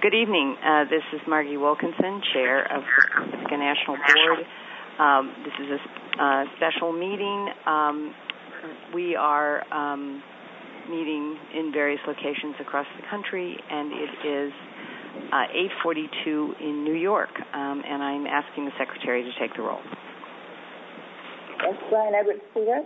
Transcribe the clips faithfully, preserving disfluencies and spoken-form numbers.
good evening. Uh, this is Margie Wilkinson, Chair of the Pacifica National Board. Um, this is a uh, special meeting. Um, we are um, meeting in various locations across the country, and it is uh, eight forty-two in New York, um, and I'm asking the Secretary to take the roll. That's Brian Edwards Peter.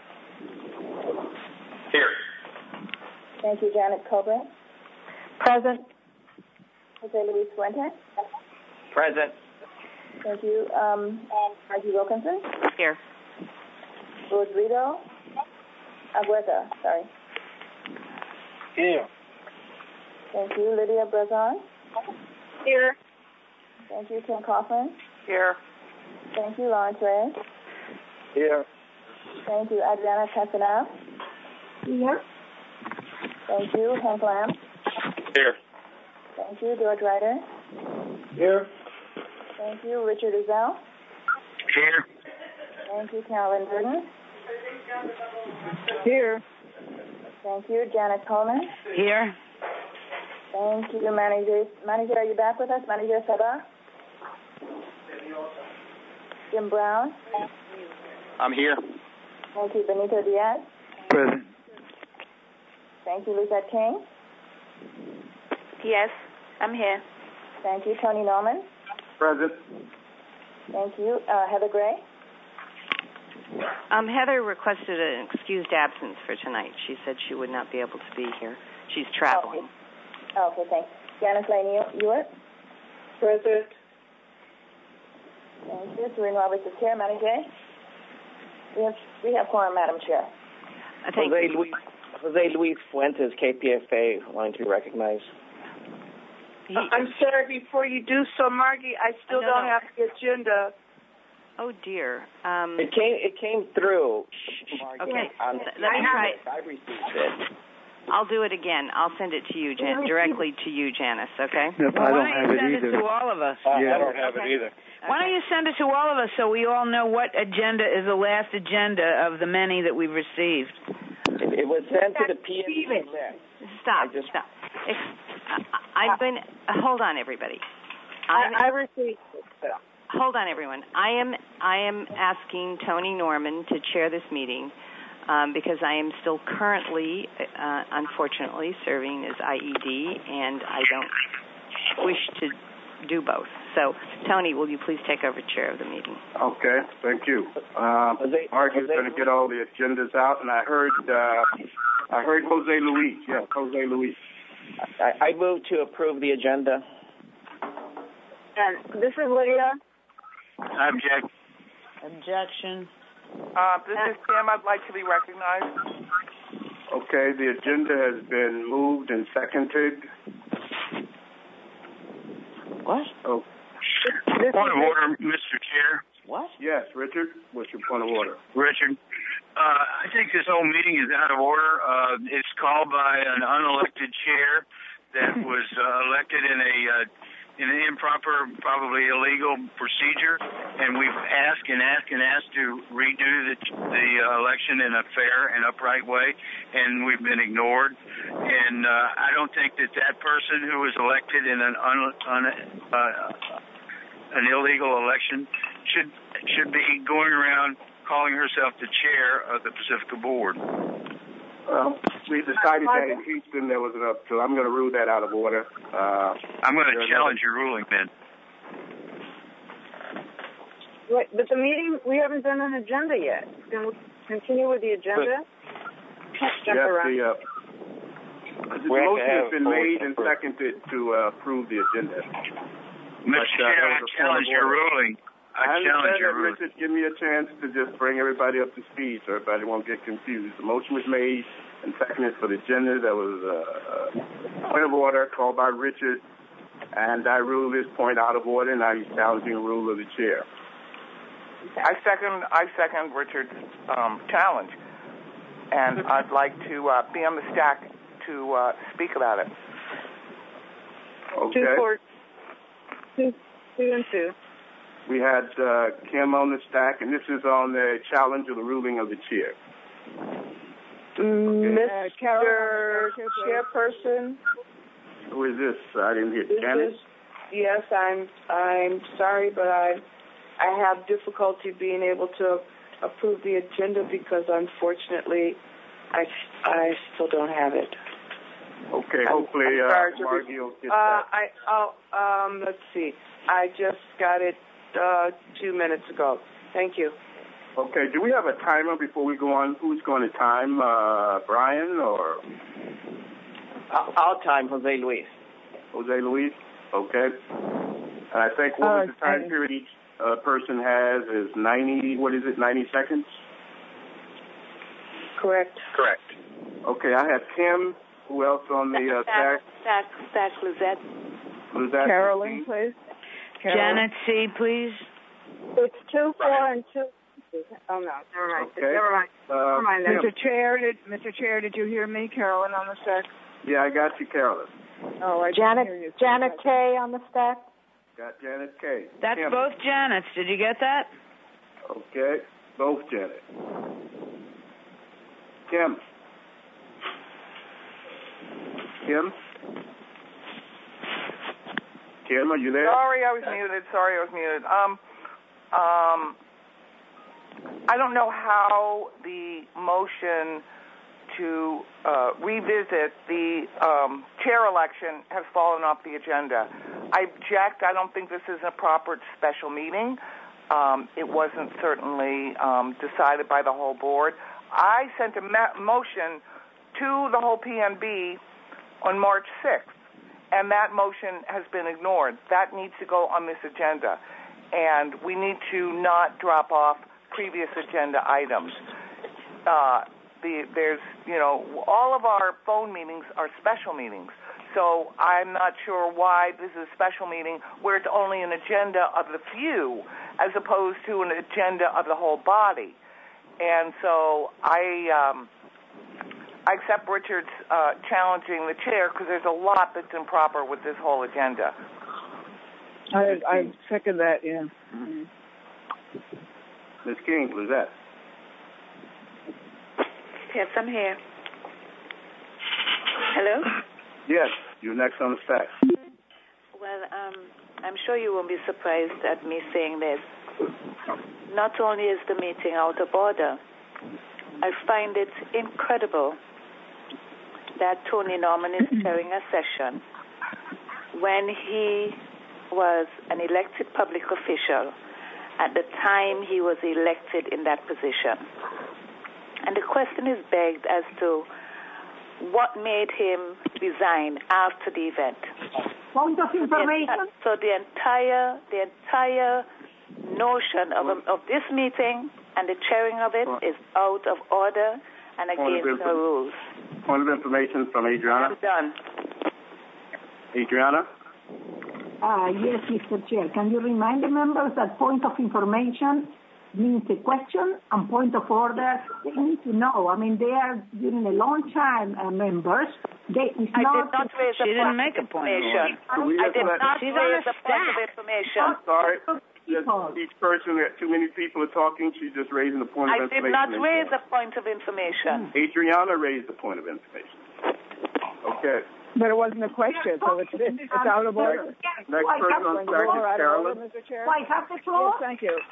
Here. Thank you, Janet Coburn. Present. Jose Luis Fuentes. Present. Thank you. Um, Margie Wilkinson. Here. Rodrigo Agueta, sorry. Here. Thank you. Lydia Brazon. Here. Thank you. Tim Coughlin. Here. Thank you. Lawrence Ray. Here. Thank you. Adriana Casanaf. Here. Thank you. Hank Lamb. Here. Thank you. George Ryder. Here. Thank you. Richard Ezell. Here. Thank you. Carolyn Burton. Here. Thank you. Janet Coleman. Here. Thank you. Manager, Manager, are you back with us? Manager Sabah. Jim Brown. I'm here. Thank you. Benito Diaz. Present. Thank you. Lizette King. Yes, I'm here. Thank you. Tony Norman. Present. Thank you. Uh, Heather Gray. Um, Heather requested an excused absence for tonight. She said she would not be able to be here. She's traveling. Okay, oh, okay thanks. Janice Lane Ewart. Present. Thank you. Serene Roberts is here. Manager. We have, we have quorum, Madam Chair. Uh, thank Jose you. Luis, Jose Luis Fuentes, K P F A, wanting to be recognized. He, I'm sorry, before you do so, Margie, I still no, don't no. have the agenda. oh, dear. Um, It came it came through. okay. Um, Let me try. I received it. I'll do it again. I'll send it to you, Jan- directly to you, Janice, okay? Yep, Well, I why don't don't have you it send either. it to all of us? Uh, Yeah. I don't have Okay. it either. Why don't you send it to all of us so we all know what agenda is the last agenda of the many that we've received? It, it was sent to the P N C list. Stop, I just- stop. It's, I, I've been, uh, hold on, everybody. I'm, I, I received it. hold on, everyone. I am, I am asking Tony Norman to chair this meeting um, because I am still currently, uh, unfortunately, serving as I E D, and I don't wish to do both. So, Tony, will you please take over chair of the meeting? Okay, thank you. Um, Jose- Margie's Jose going to get all the agendas out, and I heard, uh, I heard Jose Luis. Yeah, Jose Luis. I, I move to approve the agenda. And this is Lydia. I object. Objection. Uh, this is Tim. I'd like to be recognized. Okay, the agenda has been moved and seconded. What? Oh, Point of order, Mister Chair. What? yes, Richard. What's your point of order? Richard. Uh, I think this whole meeting is out of order. Uh, it's called by an unelected chair that was uh, elected in a uh, in an improper, probably illegal procedure, and we've asked and asked and asked to redo the the uh, election in a fair and upright way, and we've been ignored. And uh, I don't think that that person who was elected in an un, un, uh, an illegal election should should be going around calling herself the chair of the Pacifica Board. Well, we decided that in Houston there was enough, so I'm going to rule that out of order. Uh, I'm going to challenge your ruling, then. Wait, but the meeting, we haven't done an agenda yet. Can we continue with the agenda? yes, the, uh, the motion has been made and seconded to uh, approve the agenda. Mister Chair, I challenge your ruling. I, I challenge your ruling. Richard, give me a chance to just bring everybody up to speed so everybody won't get confused. The motion was made and seconded for the agenda. That was uh, a point of order called by Richard, and I rule this point out of order, and now he's challenging the rule of the chair. I second. I second Richard's um, challenge, and I'd like to uh, be on the stack to uh, speak about it. Okay. Two, four, two, two and two. We had uh, Kim on the stack, and this is on the challenge of the ruling of the chair. Mister Chairperson, Who is this? I didn't hear. This Janet? is, yes, I'm I'm sorry, but I I have difficulty being able to approve the agenda because unfortunately I, I still don't have it. Okay, I'm, hopefully I'm sorry, uh, Margie will get uh, that. I oh um let's see. I just got it uh, two minutes ago. Thank you. Okay, do we have a timer before we go on? Who's going to time, uh, Brian or? I'll, I'll time Jose Luis. Jose Luis? Okay. And I think what was Uh, the time and- period each uh, person has is ninety, what is it, ninety seconds? Correct. Correct. Okay, I have Kim. Who else on the uh, stack? Stack, stack, Lizette. Lizette? Carolyn, please. Carolyn. Janet C., please. It's two, four, and two. Oh, no. Never mind. Okay. Never mind. Uh, Never mind. Kim. Mister Chair, did, Mister Chair, did you hear me, Carolyn, on the stack? Yeah, I got you, Carolyn. Oh, I Janet, didn't hear you. Janet K. on the stack. Got Janet K. That's Kim. both Janets. Did you get that? Okay, both Janet. Kim. Kim? Kim, are you there? Sorry, I was muted. Sorry, I was muted. Um, um, I don't know how the motion to uh, revisit the um, chair election has fallen off the agenda. I object. I don't think this is a proper special meeting. Um, it wasn't certainly um, decided by the whole board. I sent a ma- motion to the whole P N B on March sixth, and that motion has been ignored. That needs to go on this agenda, and we need to not drop off previous agenda items. Uh, the, there's, you know, all of our phone meetings are special meetings, so I'm not sure why this is a special meeting where it's only an agenda of the few as opposed to an agenda of the whole body. And so I um, I accept Richard's uh, challenging the chair because there's a lot that's improper with this whole agenda. I, I second that, yeah. Mm-hmm. Miz King, Lizette. Yes, I'm here. Hello? Yes, you're next on the stack. Well, um, I'm sure you won't be surprised at me saying this. Not only is the meeting out of order, I find it incredible that Tony Norman is chairing a session when he was an elected public official at the time he was elected in that position. And the question is begged as to what made him resign after the event. Point of information. So the entire, the entire notion of, a, of this meeting and the chairing of it is out of order and against the rules. Point of information from Adriana. I'm done. Adriana? Uh, yes, Mister Chair. Can you remind the members that point of information means a question and point of order, they need to know. I mean, they are during a long time uh, members. They, it's I not did not raise She a didn't point make a of point of information. order. I did not She's raise on a a point of stack. information. I'm sorry. Just each person, too many people are talking. She's just raising a point I of did information. not raise a point of information. Adriana raised a point of information. Okay. But it wasn't a question, so it's, it's, it's out of order. Next person on the stack is Carolyn. Mister Chair? Do I have the floor? Yes, thank you.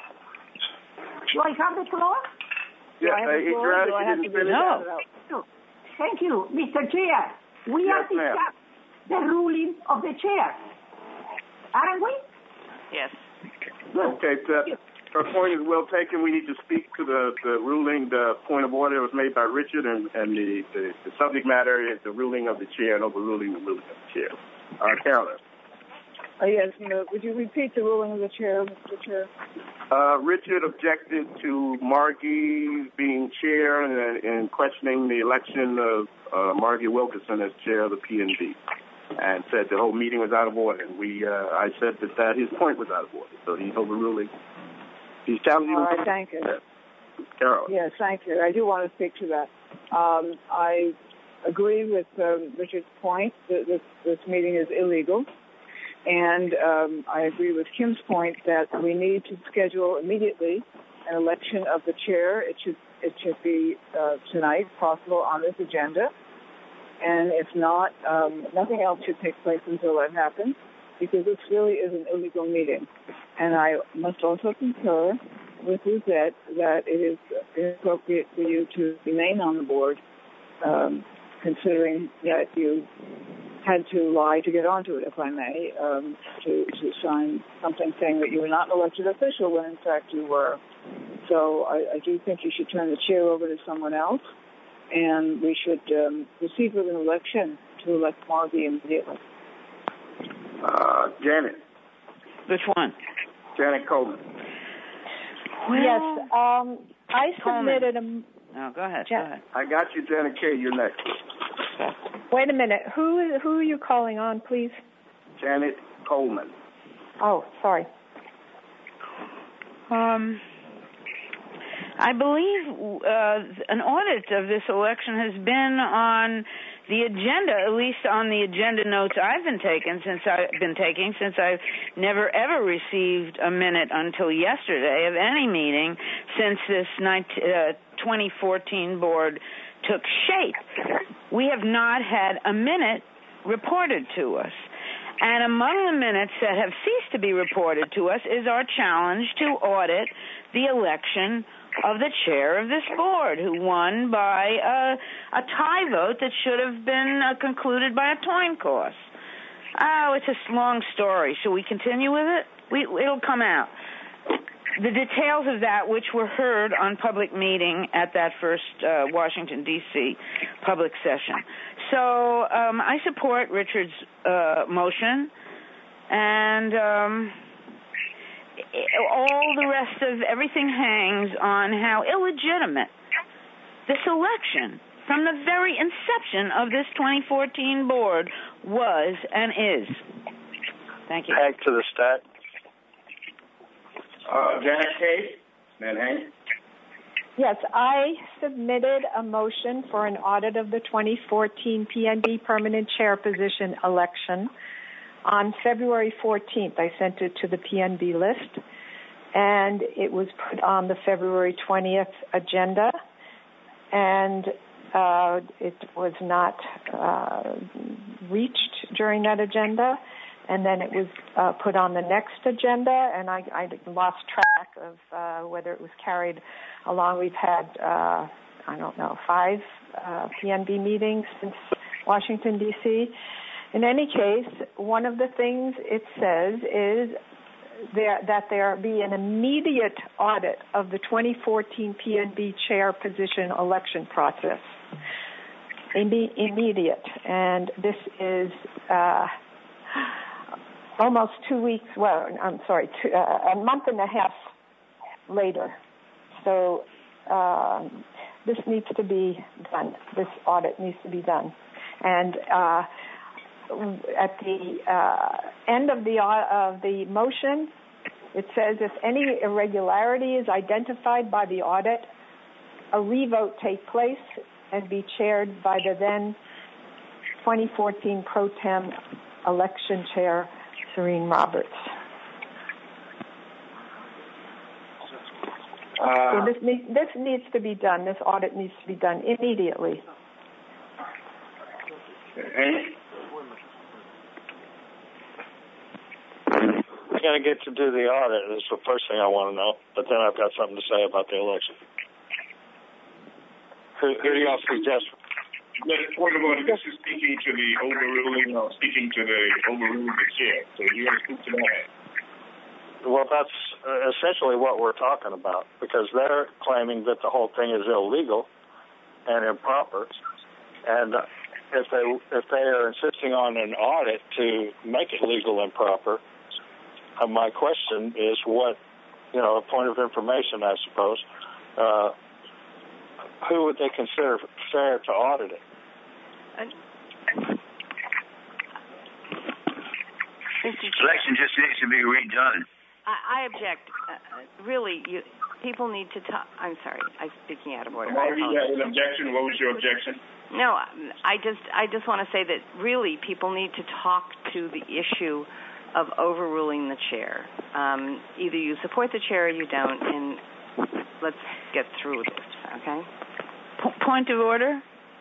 Do I have the floor? Yeah, Do I have uh, the floor? Adriana, Do I she have didn't to be finish. No. Thank you, Mister Chair. We Yes, are ma'am. discussing the ruling of the chair, aren't we? Yes. Good. Okay, uh, her point is well taken. We need to speak to the, the ruling. The point of order was made by Richard, and, and the, the, the subject matter is the ruling of the chair and overruling the ruling of the chair. Uh, Carolyn. Uh, yes, no, would you repeat the ruling of the chair, Mister Chair? Uh, Richard objected to Margie being chair and, and questioning the election of uh, Margie Wilkerson as chair of the P N B, and said the whole meeting was out of order. And we, uh, I said that, that his point was out of order, so he's overruling. He's challenging. All right, thank you. Carol. Yes, thank you. I do want to speak to that. Um, I agree with um, Richard's point that this, this meeting is illegal. And um, I agree with Kim's point that we need to schedule immediately an election of the chair. It should it should be uh, tonight, if possible, on this agenda. And if not, um, nothing else should take place until that happens, because this really is an illegal meeting. And I must also concur with Lizette that it is inappropriate for you to remain on the board, um, considering that you had to lie to get onto it, if I may, um, to, to sign something saying that you were not an elected official when, in fact, you were. So I, I do think you should turn the chair over to someone else, and we should um, proceed with an election to elect Margie immediately. Uh, Janet. Which one? Janet Coleman. Well, yes, um, I submitted Coleman. a... No, go ahead, Jan- go ahead. I got you, Janet K. You're next. Wait a minute. Who who are you calling on, please? Janet Coleman. Oh, sorry. Um, I believe uh, an audit of this election has been on the agenda, at least on the agenda notes I've been taking since I've been taking since I've never ever received a minute until yesterday of any meeting since this twenty fourteen board took shape. We have not had a minute reported to us. And among the minutes that have ceased to be reported to us is our challenge to audit the election of the chair of this board, who won by a, a tie vote that should have been uh, concluded by a coin toss. Oh, it's a long story. Shall we continue with it? We, it'll come out. The details of that, which were heard on public meeting at that first uh, Washington, D C public session. So um, I support Richard's uh, motion, and um, all the rest of everything hangs on how illegitimate this election from the very inception of this twenty fourteen board was and is. Thank you. Back to the stat. Uh, Janet K. Manhattan. Yes, I submitted a motion for an audit of the twenty fourteen P N B permanent chair position election on February fourteenth. I sent it to the P N B list, and it was put on the February twentieth agenda, and uh, it was not uh, reached during that agenda. And then it was uh, put on the next agenda, and I, I lost track of uh, whether it was carried along. We've had, uh, I don't know, five uh, P N B meetings since Washington, D C In any case, one of the things it says is there, that there be an immediate audit of the twenty fourteen P N B chair position election process. Imme- immediate. And this is... Uh, Almost two weeks, well, I'm sorry, two, uh, a month and a half later. So uh, this needs to be done. This audit needs to be done. And uh, at the uh, end of the uh, of the motion, it says if any irregularity is identified by the audit, a revote take place and be chaired by the then twenty fourteen pro tem election chair, Serene Roberts. Uh, so this, need, this needs to be done. This audit needs to be done immediately. Amy? I'm going to get to do the audit. That's the first thing I want to know. But then I've got something to say about the election. Who, who do y'all suggest? But point of order, this is speaking to the overruling, or speaking to the overruling the chair. So you're going to speak to that. Well, that's uh, essentially what we're talking about, because they're claiming that the whole thing is illegal and improper. And uh, if they if they are insisting on an audit to make it legal and proper, uh, my question is what, you know, a point of information, I suppose. Uh, who would they consider fair to audit it? Election just needs to be redone. I, I object. Uh, really, you, people need to talk. I'm sorry, I'm speaking out of order. Margie, you had an objection. What was your objection? No, I just I just want to say that really people need to talk to the issue of overruling the chair. Um, either you support the chair or you don't, and let's get through this, okay? P- point of order?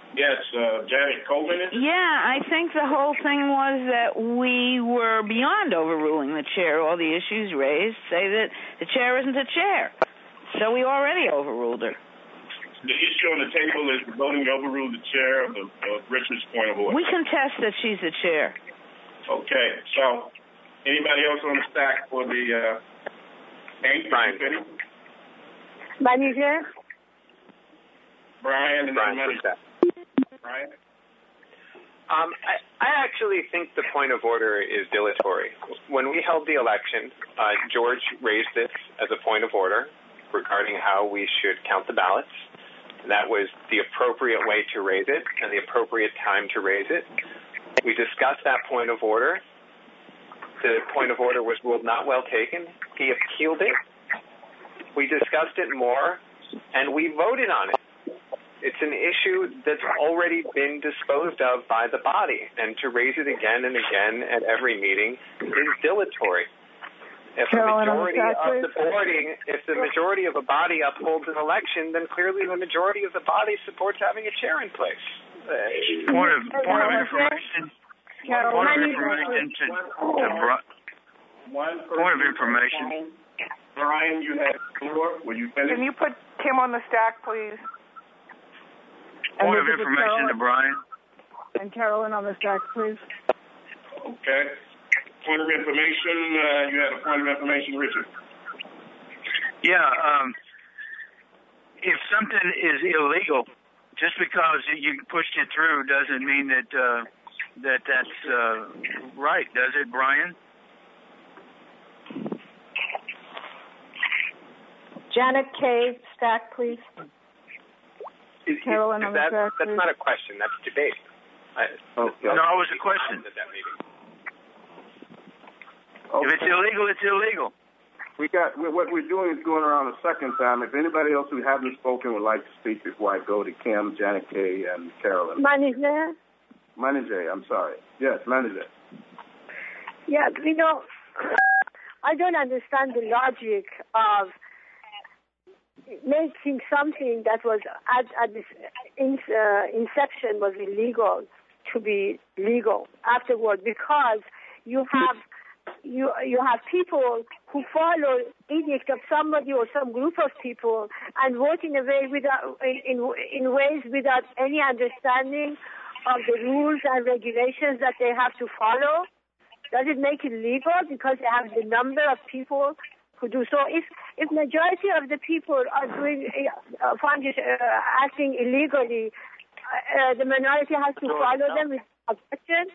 Yes, uh, Janet Coleman. Yeah, I think the whole thing was that we were beyond overruling the chair. All the issues raised say that the chair isn't a chair. So we already overruled her. The issue on the table is voting to overrule the chair of, of Richard's point of order. We contest that she's the chair. Okay, so anybody else on the stack for the uh, Hank? Brian. Manager? Brian and Brian, then Manager. Brian? Um, I, I actually think the point of order is dilatory. When we held the election, uh, George raised this as a point of order regarding how we should count the ballots. That was the appropriate way to raise it and the appropriate time to raise it. We discussed that point of order. The point of order was ruled not well taken. He appealed it. We discussed it more, and we voted on it. It's an issue that's already been disposed of by the body, and to raise it again and again at every meeting is dilatory. If a majority of the boarding, if the majority of a body upholds an election, then clearly the majority of the body supports having a chair in place. Point of point of information. Point of information to, to One point of information. Brian, you had the floor. Will you finish? Can you put Kim on the stack, please? Point of information to Brian. And Carolyn on the stack, please. Okay. Point of information, uh, you had a point of information, Richard. Yeah, um, if something is illegal, just because you pushed it through doesn't mean that uh, that that's uh, right, does it, Brian? Janet K. Stack, please. Is, Carolyn is, on that, the stack, that's please. not a question, that's debate. I, okay. No, it was a question. At that meeting. Okay. If it's illegal, it's illegal. We got what we're doing is going around a second time. If anybody else who hasn't spoken would like to speak before I go to Kim, Janet K, and Carolyn. Manager? Manager, I'm sorry. Yes, manager. Yeah, you know, I don't understand the logic of making something that was at, at this in, uh, inception was illegal to be legal afterward, because you have you you have people who follow edict of somebody or some group of people and vote in a way without in in ways without any understanding of the rules and regulations that they have to follow. Does it make it legal because they have the number of people who do so? If if majority of the people are doing uh, find it, uh, acting illegally, uh, the minority has to follow them with objection.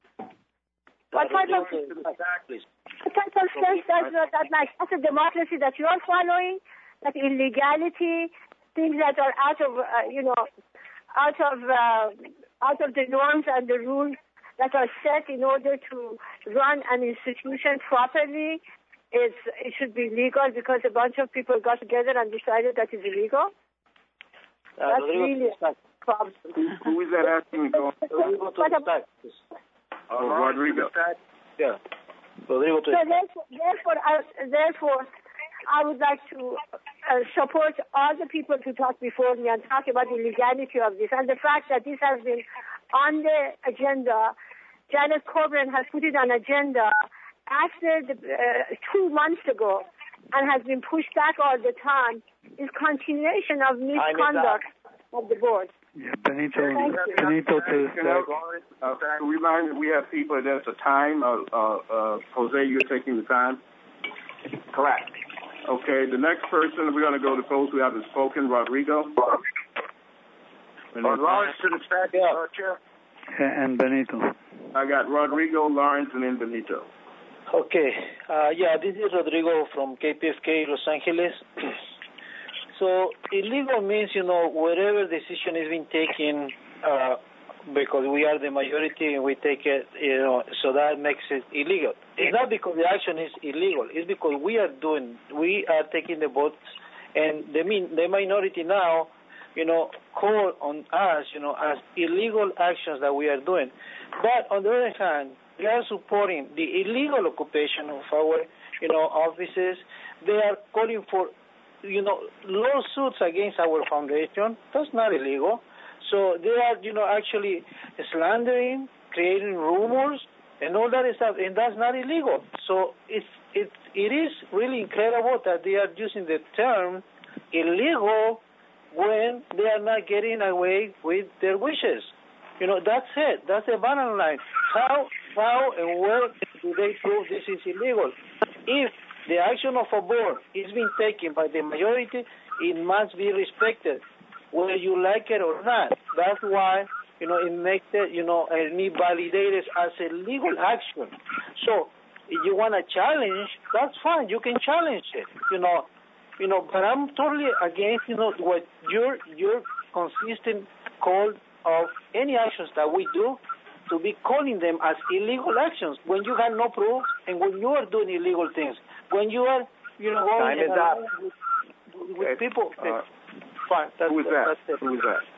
What type of what type of sense does that, that makes? That's a democracy that you are following. That illegality, things that are out of uh, you know, out of uh, out of the norms and the rules that are set in order to run an institution properly, is it should be legal because a bunch of people got together and decided that it's illegal. Uh, That's really a problem. Who, who is that asking me to Rodrigo to the stack, please. Oh, Rodrigo. Yeah. Rodrigo to so therefore, therefore, I, therefore, I would like to uh, support all the people who talked before me and talk about the legality of this and the fact that this has been on the agenda. Janet Coburn has put it on agenda after the, uh, two months ago and has been pushed back all the time. Is continuation of misconduct of the board. Yeah, Benito, Benito to uh, to remind that we have people, there's a time. Uh, uh, uh, Jose, you're taking the time? Correct. Okay, the next person, we're going to go to those who haven't spoken. Rodrigo. Uh, Lawrence to the stack, uh, Chair. And Benito. I got Rodrigo, Lawrence, and then Benito. Okay. Uh, yeah, this is Rodrigo from K P F K Los Angeles. So illegal means, you know, whatever decision is being taken uh, because we are the majority and we take it, you know, so that makes it illegal. It's not because the action is illegal. It's because we are doing, we are taking the votes, and the min, the minority now, you know, call on us, you know, as illegal actions that we are doing. But on the other hand, they are supporting the illegal occupation of our, you know, offices. They are calling for, you know, lawsuits against our foundation. That's not illegal. So they are, you know, actually slandering, creating rumors, and all that stuff, and that's not illegal. So it's it it is really incredible that they are using the term illegal when they are not getting away with their wishes. You know, that's it. That's the bottom line. How how and where do they prove this is illegal? If the action of a board is being taken by the majority, it must be respected, whether you like it or not. That's why, you know, it makes it, you know, and it validated as a legal action. So if you want to challenge, that's fine. You can challenge it, you know. You know, but I'm totally against, you know, what your your consistent call of any actions that we do to be calling them as illegal actions when you have no proof and when you are doing illegal things. When you are, you know, time is up. With, with okay. people. Uh, fine. That's, who was that? That's it. Who was that?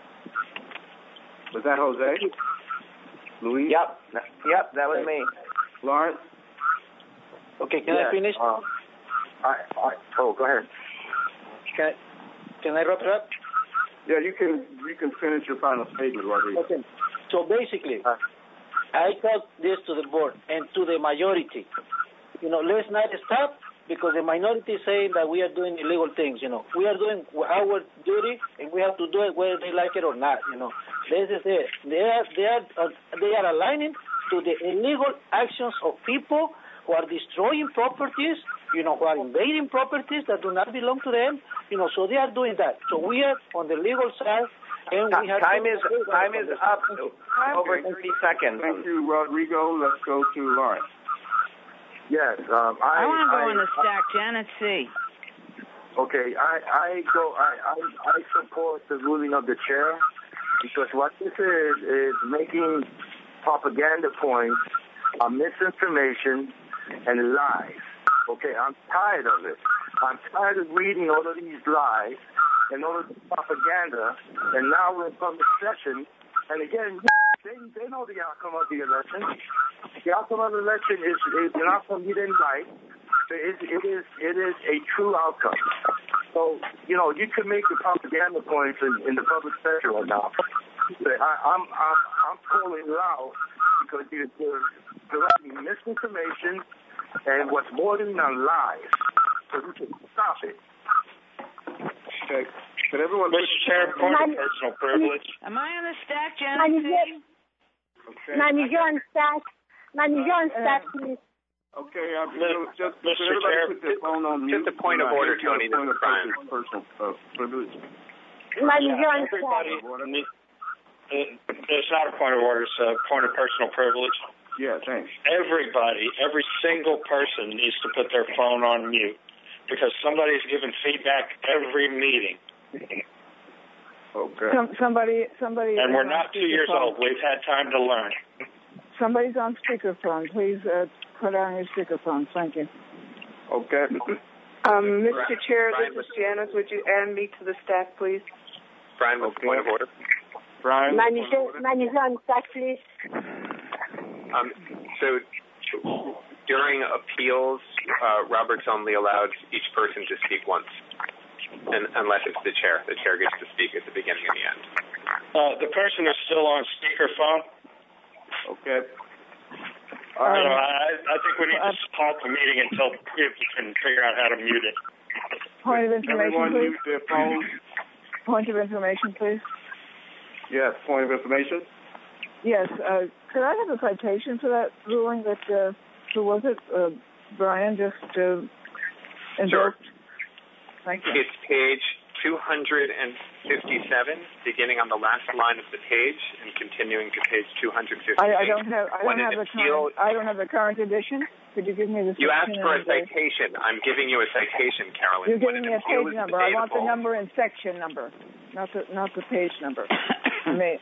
Was that Jose? Luis? Yep. Yep, that was me. Lawrence? Okay, can yes. I finish? Uh, I, I, oh, go ahead. Can I, can I wrap it up? Yeah, you can you can finish your final statement, Rodrigo. Okay. So basically, uh, I taught this to the board and to the majority. You know, let's not stop because the minority is saying that we are doing illegal things. You know, we are doing our duty and we have to do it whether they like it or not. You know, this is it. They are they are uh, they are aligning to the illegal actions of people who are destroying properties. You know, who are invading properties that do not belong to them. You know, so they are doing that. So we are on the legal side, and we have time is time is up. Over thirty seconds. Thank you, Rodrigo. Let's go to Lawrence. Yes, um, I, I want to go I, on the stack, Janet C. Okay, I I go I, I I support the ruling of the chair because what this is is making propaganda points on misinformation and lies. Okay, I'm tired of it. I'm tired of reading all of these lies and all of this propaganda, and now we're in public session. And again, they, they know the outcome of the election. The outcome of the election is, is an outcome you didn't like. It, it is it is a true outcome. So, you know, you can make the propaganda points in, in the public session right now. But I, I'm, I'm, I'm calling loud because you're, you're providing misinformation and what's bordering on lies. So we can stop it. Okay. Could everyone... Mister Chair, point of personal privilege. Am I on the stack, Janet C? Okay. Manager on stack. Manager on stack, please. Okay, I'm just... Mister Chair, put their phone on mute. just a point of order, Tony. This is Brian. Personal uh, privilege. Manager on Everybody, stack. it's not a point of order, it's a point of personal privilege. Yeah, thanks. Everybody, every single person needs to put their phone on mute because somebody's giving feedback every meeting. Okay. Some, somebody, somebody. And we're not two years old. We've had time to learn. Somebody's on speakerphone. Please uh, put on your speakerphone. Thank you. Okay. Um, Mister Chair, this is Janice. Would you add me to the stack, please? Brian, with Okay. point of order. Brian? Manager, manager on stack, please. Um, so during appeals, uh, Robert's only allowed each person to speak once, and, unless it's the chair. The chair gets to speak at the beginning and the end. Uh, the person is still on speakerphone. Okay. All right. Um, I, I think we need to halt the meeting until people can figure out how to mute it. Point of information, Everyone please. mute their phones. Point of information, please. Yes, point of information. Yes. Uh, could I have a citation for that ruling that, uh, who was it, uh, Brian, just uh, invoked? Sure. Thank you. It's page two hundred fifty-seven, beginning on the last line of the page and continuing to page two hundred fifty-eight. I, I don't have. I when don't have the appeal, current. I don't have the current edition. Could you give me the? You asked for a and, uh, citation. I'm giving you a citation, Carolyn. You're When giving an me a page appeal is number. I want the debatable- number and section number, not the not the page number. I mean,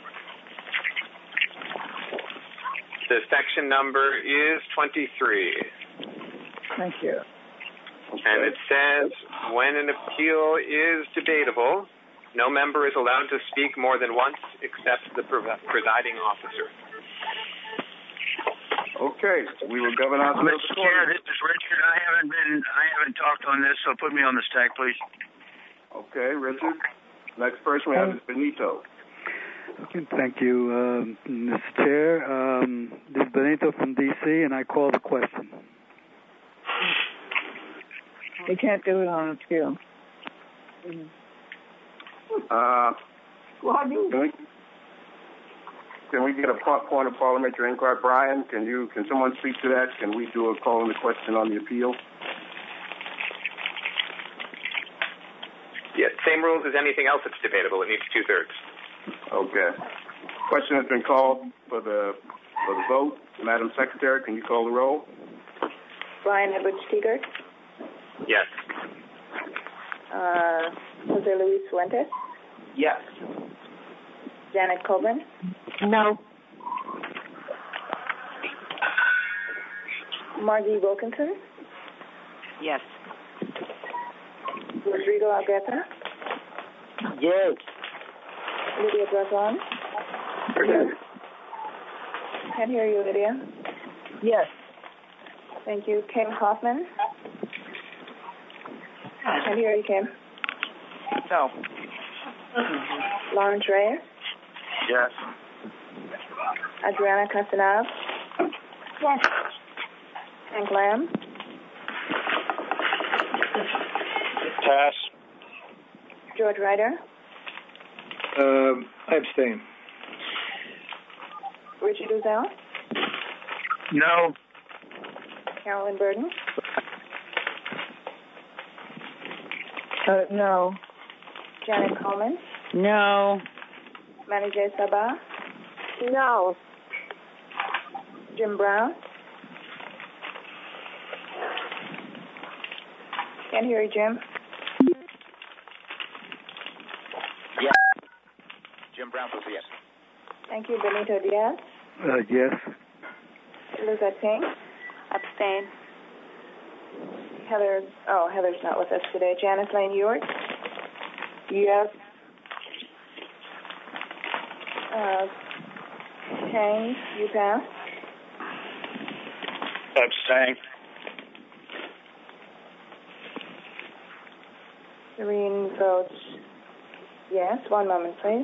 The section number is twenty-three. thank you. And it says, when an appeal is debatable, no member is allowed to speak more than once except the presiding officer. Okay, we will govern ourselves. Mister Chair, this is Richard. I haven't been, I haven't talked on this, so put me on the stack, please. Okay, Richard. Next person we have is Benito. Okay, thank you, um, Mister Chair. Um, this is Benito from D C, and I call the question. You can't do it on appeal. Uh, can we, can we get a point of parliamentary inquiry? Brian, can you can someone speak to that? Can we do a call on the question on the appeal? Yeah, same rules as anything else that's debatable. It needs two-thirds. Okay. Question has been called for the for the vote. Madam Secretary, can you call the roll? Brian Edwards Teeger. Yes. Uh, Jose Luis Fuentes. Yes. Janet Coburn. No. Margie Wilkinson. Yes. Rodrigo Argueta. Yes. Lydia Brazon. Yes. Can't hear you, Lydia. Yes. Thank you. Kim Hoffman. Can't hear you, Kim. No. Lawrence Reyes. Yes. Adriana Castanov. Yes. Hank Lamb. Pass. George Ryder. Um, I abstain. Richard Uzel. No. Carolyn Burden. Uh, no. Janet Coleman. No. Manny J. Sabah. No. Jim Brown. Can't hear you, Jim. Yes. Jim Brown says yes. Thank you. Benito Diaz. Uh, yes. Lizette Ping. Abstain. Heather. Oh, Heather's not with us today. Janice Lane Ewart. Yes. Uh, Kane, you pass. Abstain. Serene votes yes. One moment, please.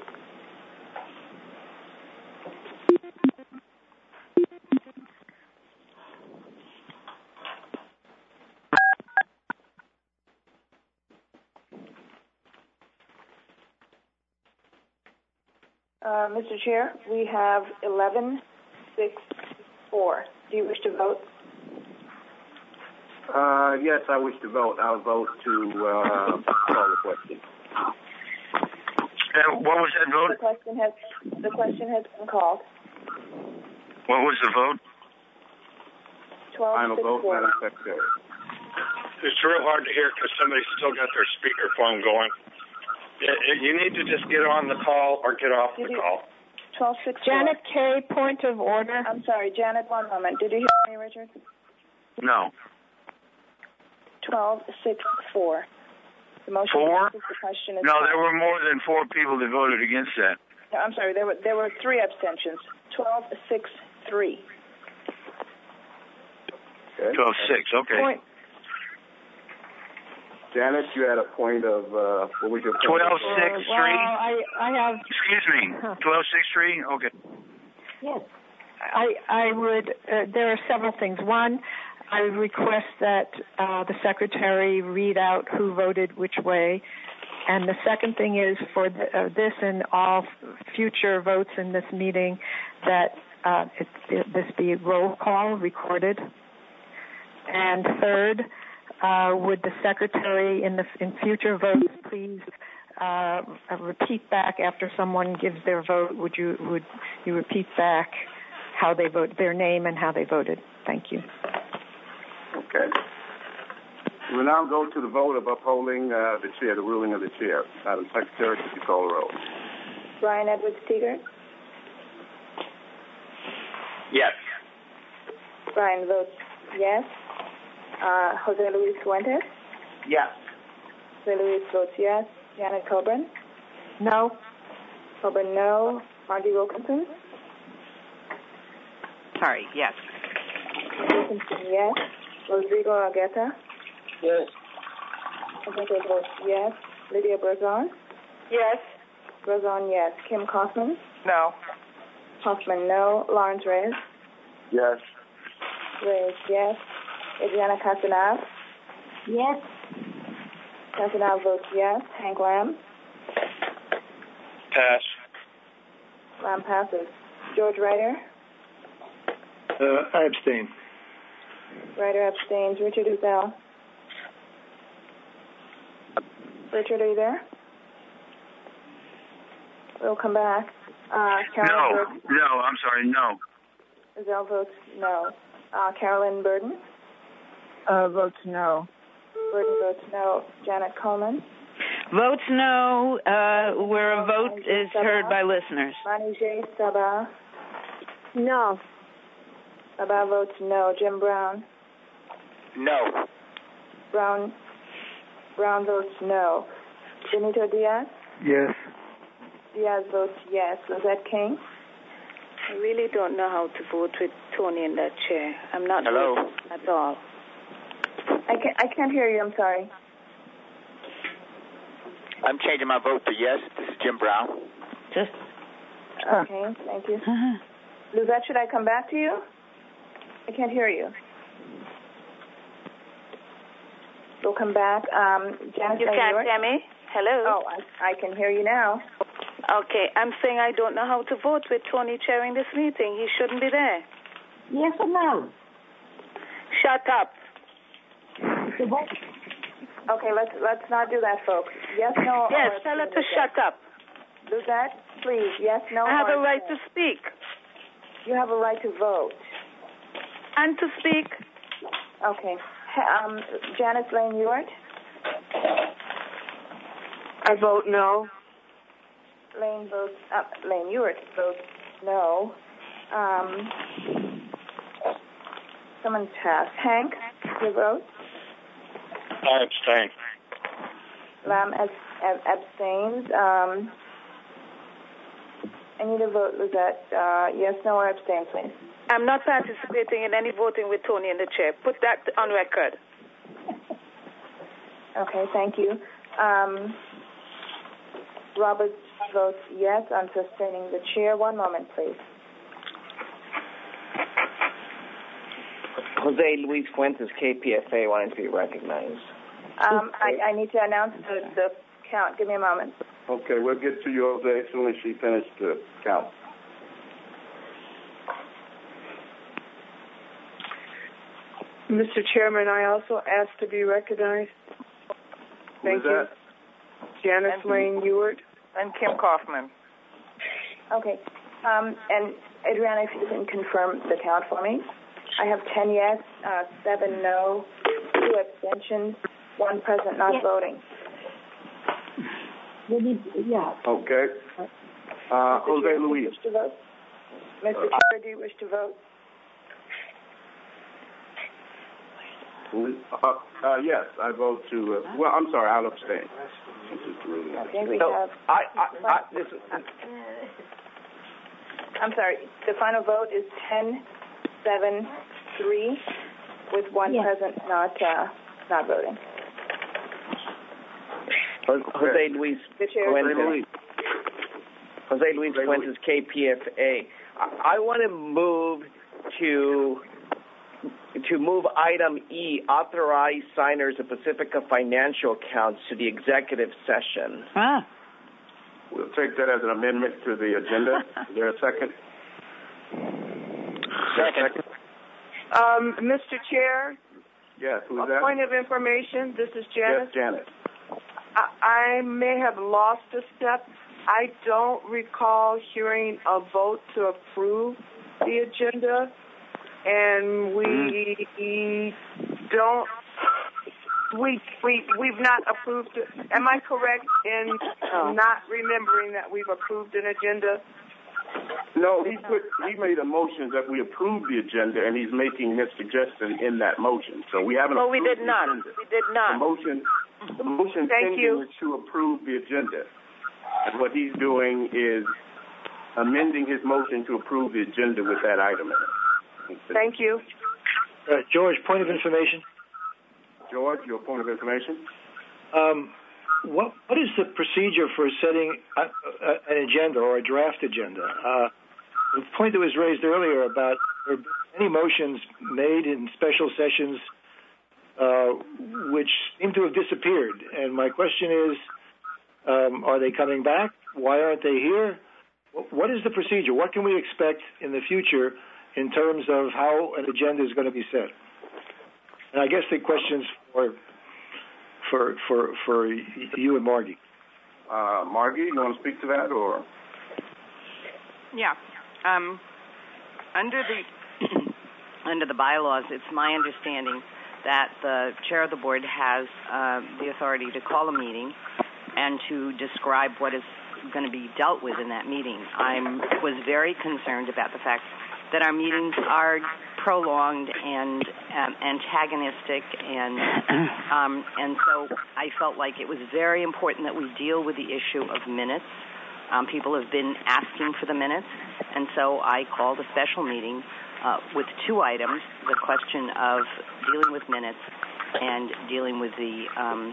Uh, Mister Chair, we have eleven six four. Do you wish to vote? Uh, yes, I wish to vote. I'll vote to uh, call the question. And what was that vote? The question has the question has been called. What was the vote? Twelve Final six vote, four. Madam Secretary. It's real hard to hear because somebody's still got their speakerphone going. You need to just get on the call or get off the call. Twelve six. Janet K. Point of order. I'm sorry, Janet. One moment. Did you hear me, Richard? No. Twelve six four. The motion. Four? The question is. No, there were more than four people that voted against that. No, I'm sorry. There were there were three abstentions. Twelve six three. Okay. Twelve six. Okay. Point. Janet, you had a point of uh, what was your point? Twelve six Uh, well, three. I, I have. Excuse me. Twelve six three. Okay. Yes. I I would. Uh, there are several things. One, I would request that uh, the secretary read out who voted which way. And the second thing is for the, uh, this and all future votes in this meeting that uh, it, it, this be roll call recorded. And third, uh, would the secretary in the in future votes please uh, repeat back after someone gives their vote? Would you would you repeat back how they vote, their name and how they voted? Thank you. Okay. We will now go to the vote of upholding uh, the chair, the ruling of the chair. Madam Secretary, could you call the roll? Brian Edwards Teeger. Yes. Brian votes yes. Uh, Jose Luis Fuentes. Yes. Jose Luis votes yes. Janet Coburn. No. Coburn no. Margie Wilkinson. Sorry, yes. Wilkinson yes. Rodrigo Argueta. Yes. Argueta votes yes. Lydia Brazon. Yes. Grazon, yes. Kim Kaufman? No. Kaufman, no. Lawrence Reyes? Yes. Reyes, yes. Adriana Casanov? Yes. Casanov votes yes. Hank Lamb? Pass. Lamb passes. George Ryder? Uh, I abstain. Ryder abstains. Richard Uzel? Richard, are you there? We'll come back. Uh, Carolyn No, Burden? no, I'm sorry, no. Uzel votes no. Uh, Carolyn Burden? Uh, votes no. Burden votes no. Janet Coleman? Votes no, uh, where a vote is heard by listeners. Manijay Sabah? No. Sabah votes no. Jim Brown? No. Brown Brown votes no. Benito Diaz? Yes. Diaz votes yes. Lizette King? I really don't know how to vote with Tony in that chair. I'm not Hello? voting at all. I can't, I can't hear you. I'm sorry. I'm changing my vote to yes. This is Jim Brown. Just. Okay, thank you. Lizette, should I come back to you? I can't hear you. We'll come back. Um, Janice, You can't hear me? Hello? Oh, I, I can hear you now. Okay, I'm saying I don't know how to vote with Tony chairing this meeting. He shouldn't be there. Yes or no? Shut up. Okay, let's let's not do that, folks. Yes, no. Yes, or tell her to shut up. Lizette, please. Yes, no. I have or a right to speak. You have a right to vote. And to speak. Okay. Um, Janice Lane Ewart? I vote no. Lane votes, uh, Lane Ewart votes no. Um, someone passed. Hank, your vote? I abstain. Lamb ab- ab- abstains. Um, I need a vote, Lizette. Uh, yes, no, or abstain, please. I'm not participating in any voting with Tony in the chair. Put that on record. Okay, thank you. Um, Robert votes yes on sustaining the chair. One moment, please. Jose Luis Fuentes, K P F A, wanted to be recognized. Um, I, I need to announce the, the count. Give me a moment. Okay, we'll get to you, Jose, as soon as she finishes the count. Mister Chairman, I also ask to be recognized. Thank you. Janice Lane Ewart. And Kim Kaufman. Okay. Um, and Adriana, if you can confirm the count for me. I have ten yes, uh, seven no, two abstentions, one present not yes. voting. Yeah. Okay. Uh, Jose Chair, Luis. Do you wish to vote? Mister Uh, Chair, do you wish to vote? Uh, uh, yes, I vote to. Uh, well, I'm sorry, I'll abstain. Okay, we So, have. I, I, I, this, I'm sorry. The final vote is ten, seven, three, with one yes. present not uh, not voting. Jose Luis The chair. Fuentes. Jose Luis Fuentes, K P F A. I, I want to move to to move item E, authorize signers of Pacifica financial accounts to the executive session. Ah. We'll take that as an amendment to the agenda. Is there a second? Second. Um, Mister Chair, Yes, who's a that? point of information. This is Yes, Janice. Janet. I, I may have lost a step. I don't recall hearing a vote to approve the agenda, and we mm. don't. We we we've not approved it. Am I correct in Oh. not remembering that we've approved an agenda? No, he put he made a motion that we approve the agenda, and he's making this suggestion in that motion. So we haven't. No, we approved did the not. agenda. We did not. The motion, the motion Thank pending you. is to approve the agenda, and what he's doing is amending his motion to approve the agenda with that item in it. Thank you. Uh, George, point of information. George, your point of information. Um, what what is the procedure for setting a, a, an agenda or a draft agenda? Uh, the point that was raised earlier about there any motions made in special sessions uh, which seem to have disappeared, and my question is, um, are they coming back? Why aren't they here? What is the procedure? What can we expect in the future in terms of how an agenda is going to be set? And I guess the question's for for for for you and Margie. Uh, Margie, you want to speak to that, or? Yeah. Um, under the under the bylaws, it's my understanding that the chair of the board has uh, the authority to call a meeting and to describe what is going to be dealt with in that meeting. I was very concerned about the fact that our meetings are prolonged and um, antagonistic, and um, and so I felt like it was very important that we deal with the issue of minutes. Um, people have been asking for the minutes, and so I called a special meeting uh, with two items: the question of dealing with minutes and dealing with the um,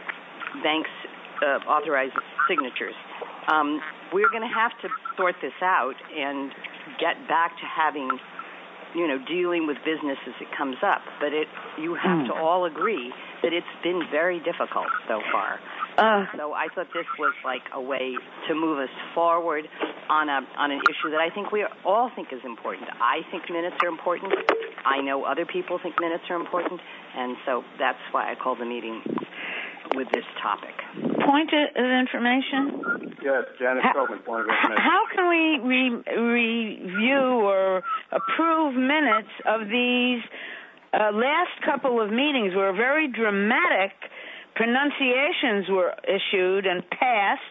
bank's uh, authorized signatures. Um, we're going to have to sort this out and get back to having, you know, dealing with business as it comes up. But it, you have mm. to all agree that it's been very difficult so far. Uh, so I thought this was like a way to move us forward on a on an issue that I think we all think is important. I think minutes are important. I know other people think minutes are important, and so that's why I called the meeting with this topic. Point of information? Yes, Janice Feldman, point of information. How can we re- review or approve minutes of these uh, last couple of meetings where very dramatic pronunciations were issued and passed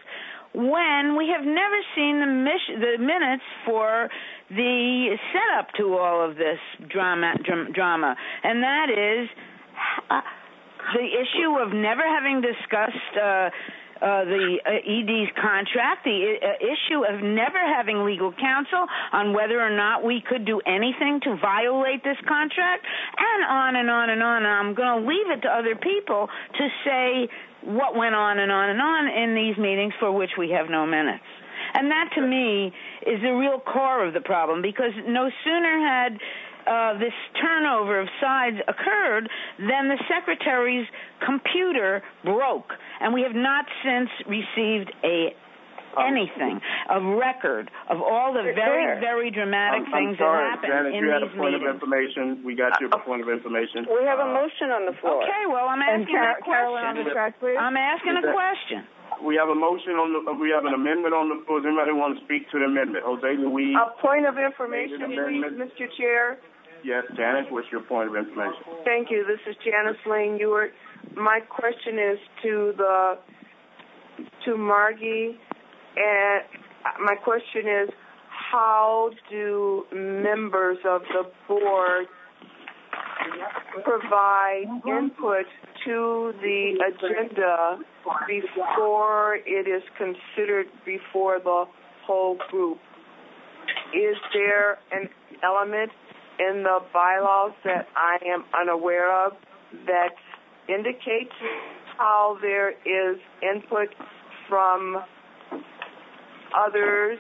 when we have never seen the, mis- the minutes for the setup to all of this drama, dr- drama. And that is uh, the issue of never having discussed uh, uh, the uh, E D's contract, the uh, issue of never having legal counsel on whether or not we could do anything to violate this contract, and on and on and on. And I'm going to leave it to other people to say what went on and on and on in these meetings for which we have no minutes. And that, to me, is the real core of the problem, because no sooner had Uh, this turnover of sides occurred, then the secretary's computer broke, and we have not since received a anything, a record of all the very, very dramatic I'm, things I'm sorry, that happened Janet, in you had these a point meetings. of information. We got you a point of information. We have a motion on the floor. Okay, well, I'm asking and that question. On the track, please. I'm asking a question. We have a motion on the. We have an amendment on the floor. Does anybody want to speak to the amendment? Jose Luis. A point of information, please, Mister Chair. Yes, Janice, what's your point of information? Thank you. This is Janice Lane Ewart. My question is to the to Margie, and my question is, how do members of the board provide input to the agenda before it is considered before the whole group? Is there an element in the bylaws that I am unaware of that indicates how there is input from others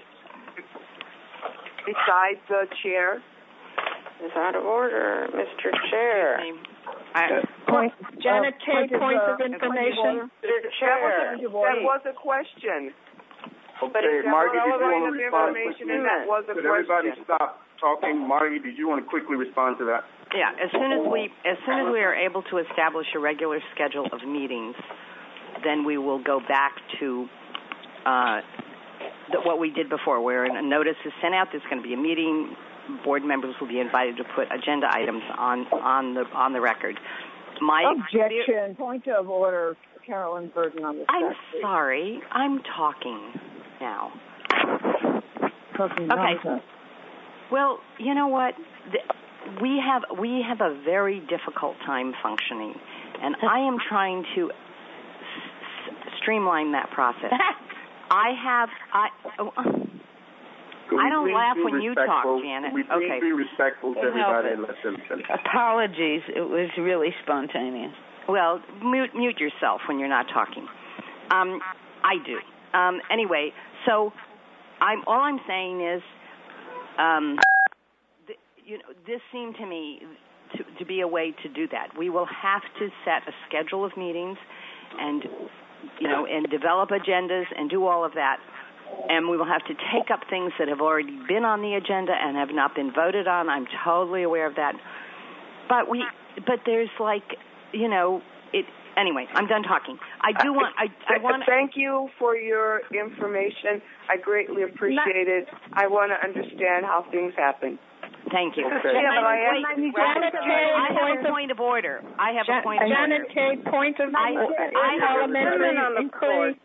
besides the chair? It's out of order, Mister Chair. I, point, Janet uh, K. Point, point of, uh, of information. Mister Chair, that was, a, that was a question. Okay, but it's Margie, did you want to of respond? Information and that was a Could question. everybody stop talking? Margie, did you want to quickly respond to that? Yeah, as soon as we as soon as we are able to establish a regular schedule of meetings, then we will go back to uh, the, what we did before, where a notice is sent out. There's going to be a meeting. Board members will be invited to put agenda items on on the on the record. My objection. Point of order, Carolyn Burton on the. I'm sorry. I'm talking now. Talking okay. Nonsense. Well, you know what? The, we have we have a very difficult time functioning, and I am trying to s- streamline that process. I have I. Oh, I don't laugh when you talk, Janet. We please okay. be respectful to everybody and let them finish. Apologies. It was really spontaneous. Well, mute, mute yourself when you're not talking. Um, I do. Um, anyway, so I'm all I'm saying is, um, th- you know, this seemed to me to, to be a way to do that. We will have to set a schedule of meetings, and you know, and develop agendas and do all of that. And we will have to take up things that have already been on the agenda and have not been voted on. I'm totally aware of that. But we, but there's like, you know, it. Anyway, I'm done talking. I do want. I, I want. Thank you for your information. I greatly appreciate it. I want to understand how things happen. Thank you. Okay. Yeah, but I, Janet K. I have a point of order. I have a point of order. Janet K. Point of I, I have a parliamentary inquiry.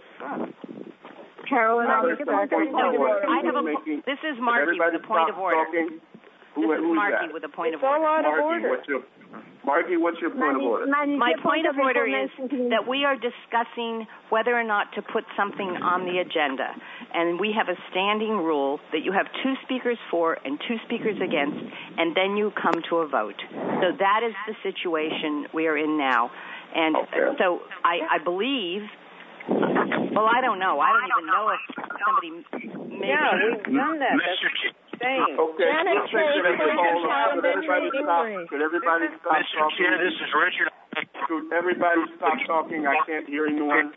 Carolyn, I have a. This is Margie with a point of order. Who, this is who is Margie that? with a point it's of order. All out of Margie, order. What's your, Margie, what's your point Manny, of order? Manny, My point, point of order is please. that we are discussing whether or not to put something on the agenda. And we have a standing rule that you have two speakers for and two speakers against, and then you come to a vote. So that is the situation we are in now. And okay. so I, I believe, well, I don't know. I don't even know if somebody maybe. Yeah, we've done that. That's insane. Okay. Janet K. Point of parliamentary inquiry. Could everybody stop Mister talking? Chair, this is Richard. Could everybody stop talking? I can't hear anyone.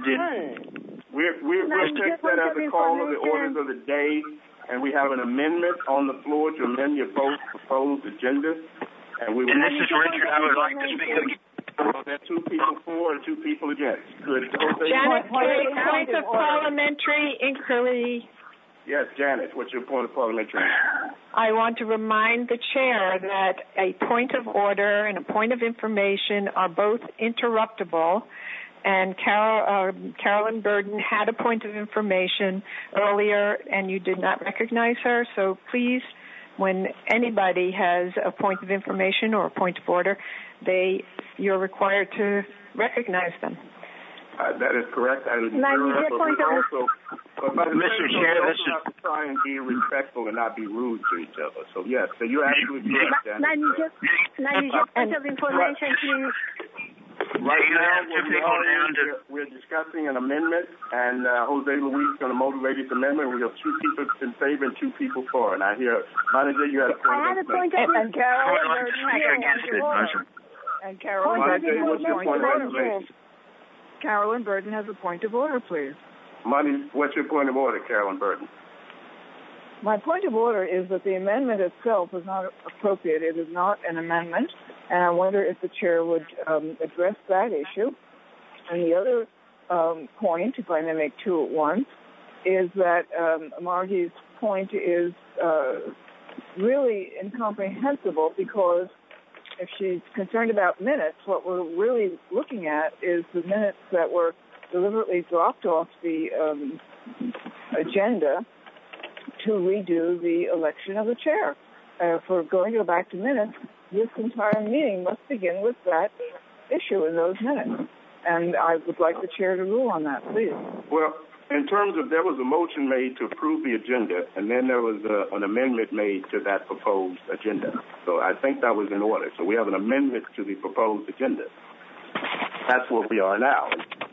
We're, we're, we'll take that as a call of the orders of the day, and we have an amendment on the floor to amend your proposed agenda. And, we and this is Richard. I would like to speak again. There are two people for and two people against. Could Janet K. Point of parliamentary inquiry. Yes, Janet, what's your point of parliamentary? I want to remind the chair that a point of order and a point of information are both interruptible, and Carol, uh, Carolyn Burden had a point of information earlier, and you did not recognize her, so please, when anybody has a point of information or a point of order, they you're required to recognize them. Uh, that is correct. I was also, but by the Mister Chair, this is to try and be respectful and not be rude to each other. So yes, so you're absolutely correct, Dan. Now you just, now you just point of information, please. Right now, we're, we're, we're discussing an amendment, and uh, Jose Luis is going to motivate this amendment. We have two people in favor and two people for. And I hear, Manager, you had a point I had a point of information. And Carol, and Carolyn Burden has a point of order. Carolyn Burden has a point of order, please. Money, what's your point of order, Carolyn Burden? My point of order is that the amendment itself is not appropriate. It is not an amendment, and I wonder if the chair would um, address that issue. And the other um, point, if I may make two at once, is that um, Margie's point is uh, really incomprehensible, because if she's concerned about minutes, what we're really looking at is the minutes that were deliberately dropped off the um, agenda to redo the election of the chair. Uh, if we're going to go back to minutes, this entire meeting must begin with that issue in those minutes. And I would like the chair to rule on that, please. Well, in terms of, there was a motion made to approve the agenda, and then there was a, an amendment made to that proposed agenda. So I think that was in order. So we have an amendment to the proposed agenda. That's where we are now.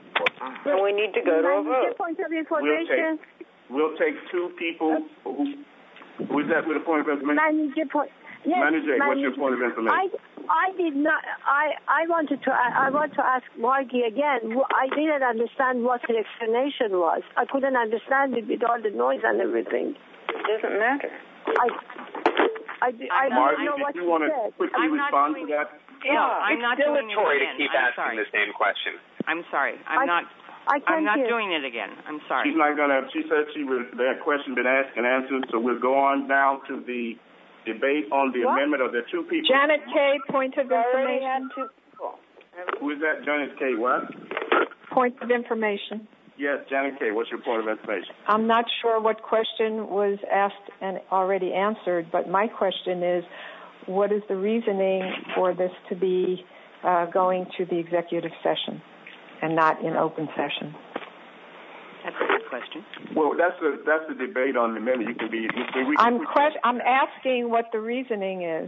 And we need to go to a vote. Point of information. We'll take, we'll take two people. Who, who is that with a point of information? Manager, point. Yes, Manager, what's your point of information? I, I did not. I, I wanted to. I, I want to ask Margie again. I didn't understand what the explanation was. I couldn't understand it with all the noise and everything. It doesn't matter. I, I, I Margie, don't know did what you she want to said. quickly I'm respond doing, to that? Yeah, no, I'm it's not doing it dilatory again. to keep I'm asking sorry. the same question. I'm sorry. I'm I, not. I can't I'm not hear. doing it again. I'm sorry. She's not going to. She said she was. That question been asked and answered. So we'll go on down to the debate on the what? amendment of the two people. Janet K. Point of information. Who is that? Janet K. What? Point of information. Yes, Janet K. What's your point of information? I'm not sure what question was asked and already answered, but my question is, what is the reasoning for this to be uh, going to the executive session and not in open session? That's a good question. Well, that's a that's a debate on the amendment. You can be. You can, we I'm can, que- I'm asking what the reasoning is,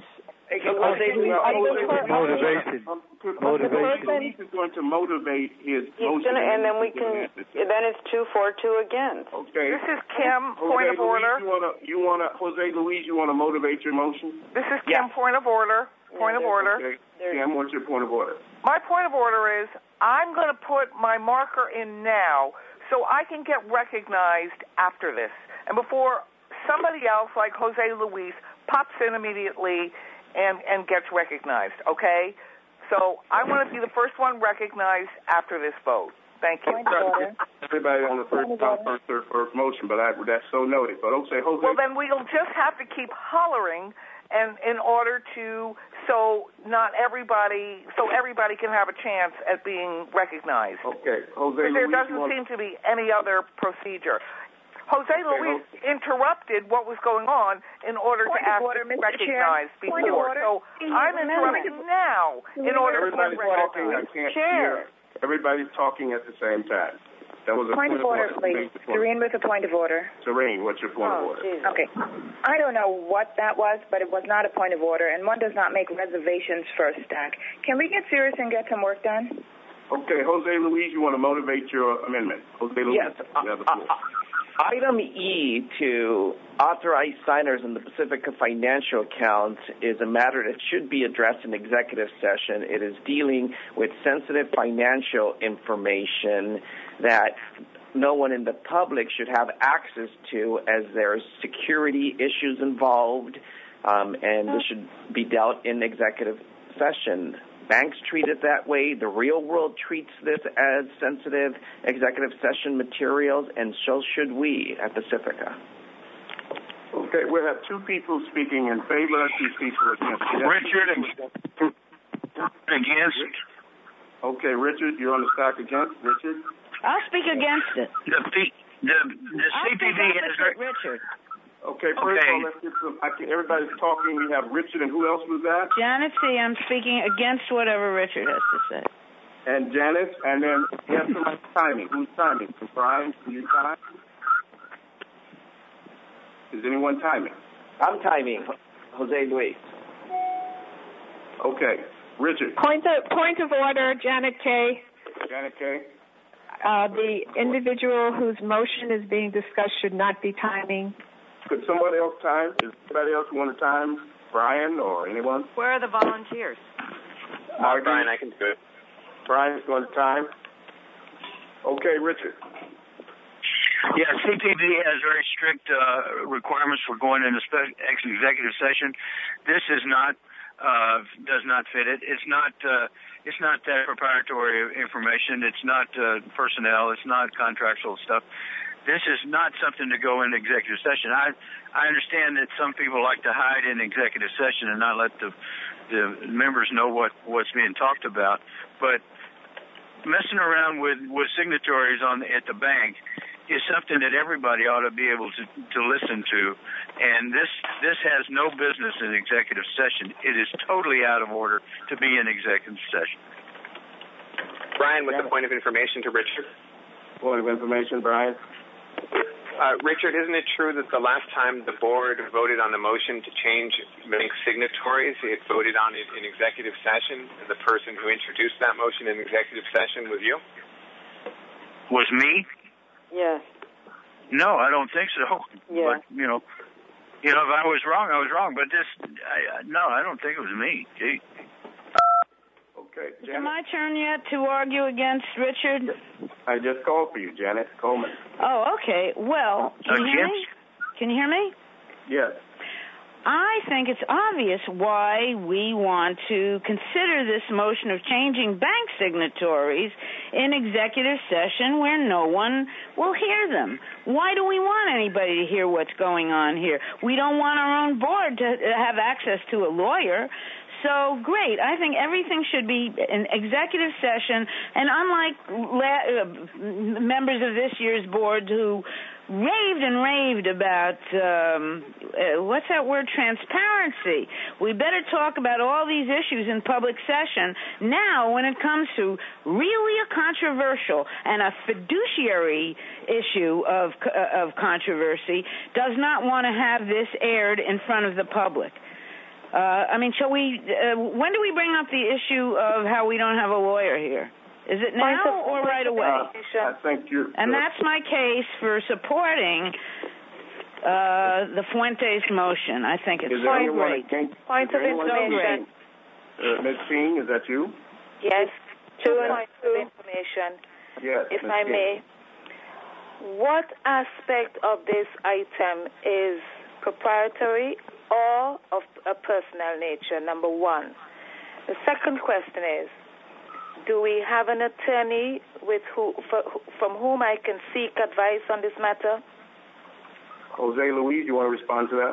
Motivation. Motivation. He's going to motivate his He's motion. Gonna, and then we can, then it's two for two again. Okay. This is Kim, Jose point of Luis, order. You want to, you want to, Jose Luis, you want to motivate your motion? This is Kim, yeah. point of order. Point yeah, of order. Okay. Kim, what's your point of order? My point of order is I'm going to put my marker in now so I can get recognized after this. And before somebody else like Jose Luis pops in immediately and, and gets recognized, okay? So I want to be the first one recognized after this vote. Thank you. Everybody on the first come, first, third, first motion, but I, that's so noted. But okay, Jose. Well, then we'll just have to keep hollering and in order to, so not everybody, so everybody can have a chance at being recognized. Okay, Jose Luis. There doesn't want... seem to be any other procedure. Jose okay, Luis Jose. interrupted what was going on in order Point to ask order, to be recognized Chair. before. So I'm interrupting now in order Everybody's to be talking. I can't Chair. hear. Everybody's talking at the same time. That was a point, point of order, order please. Serene with a point of order. Serene, what's your point oh, of order? Geez. Okay. I don't know what that was, but it was not a point of order, and one does not make reservations first stack. Can we get serious and get some work done? Okay, Jose Luis, you want to motivate your amendment? Jose Luis, yes. you have the floor. Uh, uh, item E to authorize signers in the Pacifica financial accounts is a matter that should be addressed in executive session. It is dealing with sensitive financial information that no one in the public should have access to, as there's security issues involved, um, and this should be dealt in executive session. Banks treat it that way. The real world treats this as sensitive executive session materials, and so should we at Pacifica. Okay, we have two people speaking in favor, two people against. Richard against. Okay, Richard, you're on the stock against. Richard? I'll speak against it. The, P, the, the I'll C P B has... Richard. Okay, first okay. of all, let's get some, I can, everybody's talking. We have Richard, and who else was that? Janet C., I'm speaking against whatever Richard has to say. And Janet, and then we have somebody timing. Who's timing? Brian, can you time? Is anyone timing? I'm timing. Jose Luis. Okay. Richard. Point of, point of order, Janet K. Janet K. Uh, the individual whose motion is being discussed should not be timing. Could somebody else time? Is somebody else want to time? Brian or anyone? Where are the volunteers? Uh, Brian, I can do it. Brian is going to time. Okay, Richard. Yeah, C P B has very strict uh, requirements for going into spe- executive session. This is not uh, does not fit it. It's not uh, it's not that proprietary information. It's not uh, personnel. It's not contractual stuff. This is not something to go into executive session. I I understand that some people like to hide in executive session and not let the the members know what what's being talked about. But messing around with with signatories on the, at the bank is something that everybody ought to be able to, to listen to. And this this has no business in executive session. It is totally out of order to be in executive session. Brian, with the point of information to Richard. Point of information, Brian. Uh, Richard, isn't it true that the last time the board voted on the motion to change bank signatories, it voted on it in executive session, and the person who introduced that motion in executive session was you? Was me? Yes. No, I don't think so. Yeah. But, you know, you know, if I was wrong, I was wrong. But this, I, no, I don't think it was me. Gee. Okay. Is it my turn yet to argue against Richard? I just called for you, Janet Coleman. Oh, okay. Well, can you hear me? Can you hear me? Yes. I think it's obvious why we want to consider this motion of changing bank signatories in executive session where no one will hear them. Why do we want anybody to hear what's going on here? We don't want our own board to have access to a lawyer. So, great. I think everything should be in executive session, and unlike la- uh, members of this year's board who raved and raved about, um, uh, what's that word, transparency. We better talk about all these issues in public session. Now, when it comes to really a controversial and a fiduciary issue of, uh, of controversy, does not want to have this aired in front of the public. Uh, I mean, shall we, uh, when do we bring up the issue of how we don't have a lawyer here? Is it now or right away? Uh, I think you. And that's my case for supporting uh, the Fuentes motion. I think it's so great. Point of information. Uh, Miz King, is that you? Yes, two points of information. Yes, if Miz I King. may. What aspect of this item is proprietary or of a personal nature, number one? The second question is, do we have an attorney with who, for, from whom I can seek advice on this matter? Jose Luis, you want to respond to that?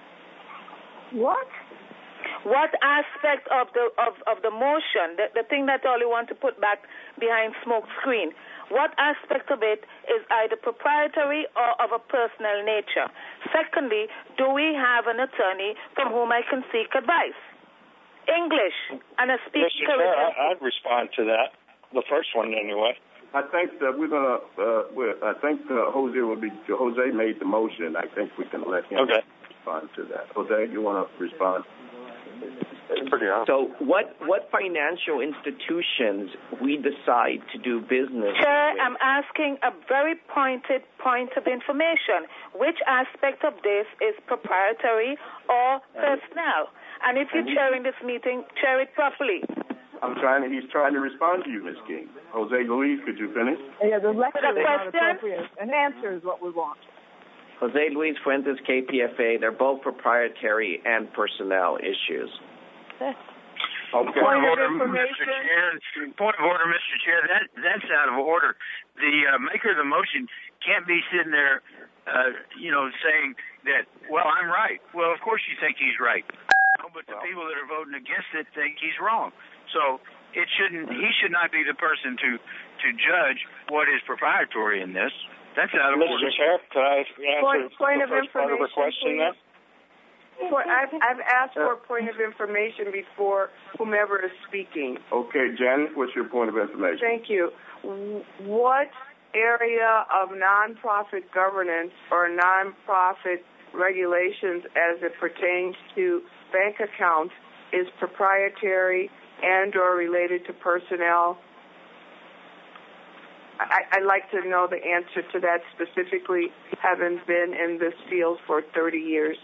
What? What aspect of the of, of the motion, the, the thing that all you want to put back behind smoke screen, what aspect of it is either proprietary or of a personal nature? Secondly, do we have an attorney from whom I can seek advice? English, and I speak Mister Chair, I, I'd respond to that. The first one, anyway. I think that we're gonna. Uh, we're, I think uh, Jose will be. Jose made the motion. I think we can let him okay. respond to that. Jose, you want to respond? Pretty awesome. So, what what financial institutions we decide to do business Chair, with? I'm asking a very pointed point of information. Which aspect of this is proprietary or personnel? And if you're chairing this meeting, chair it properly. I'm trying to. He's trying to respond to you, Miz King. Jose Luis, could you finish? Yeah, the lecture The is not question? appropriate. An answer is what we want. Jose Luis Fuentes, K P F A, they're both proprietary and personnel issues. Okay. Point of order, Mister Chair. Point of order, Mister Chair. That that's out of order. The uh, maker of the motion can't be sitting there, uh, you know, saying that. Well, I'm right. Well, of course you think he's right, but the people that are voting against it think he's wrong. So it shouldn't. He should not be the person to to judge what is proprietary in this. That's out of Mister order. Chair, can I answer Point, point the of first part of the question then? Point, I've, I've asked for a point of information before whomever is speaking. Okay, Janet, what's your point of information? Thank you. What area of nonprofit governance or nonprofit regulations as it pertains to bank accounts is proprietary and or related to personnel? I, I'd like to know the answer to that specifically, having been in this field for thirty years.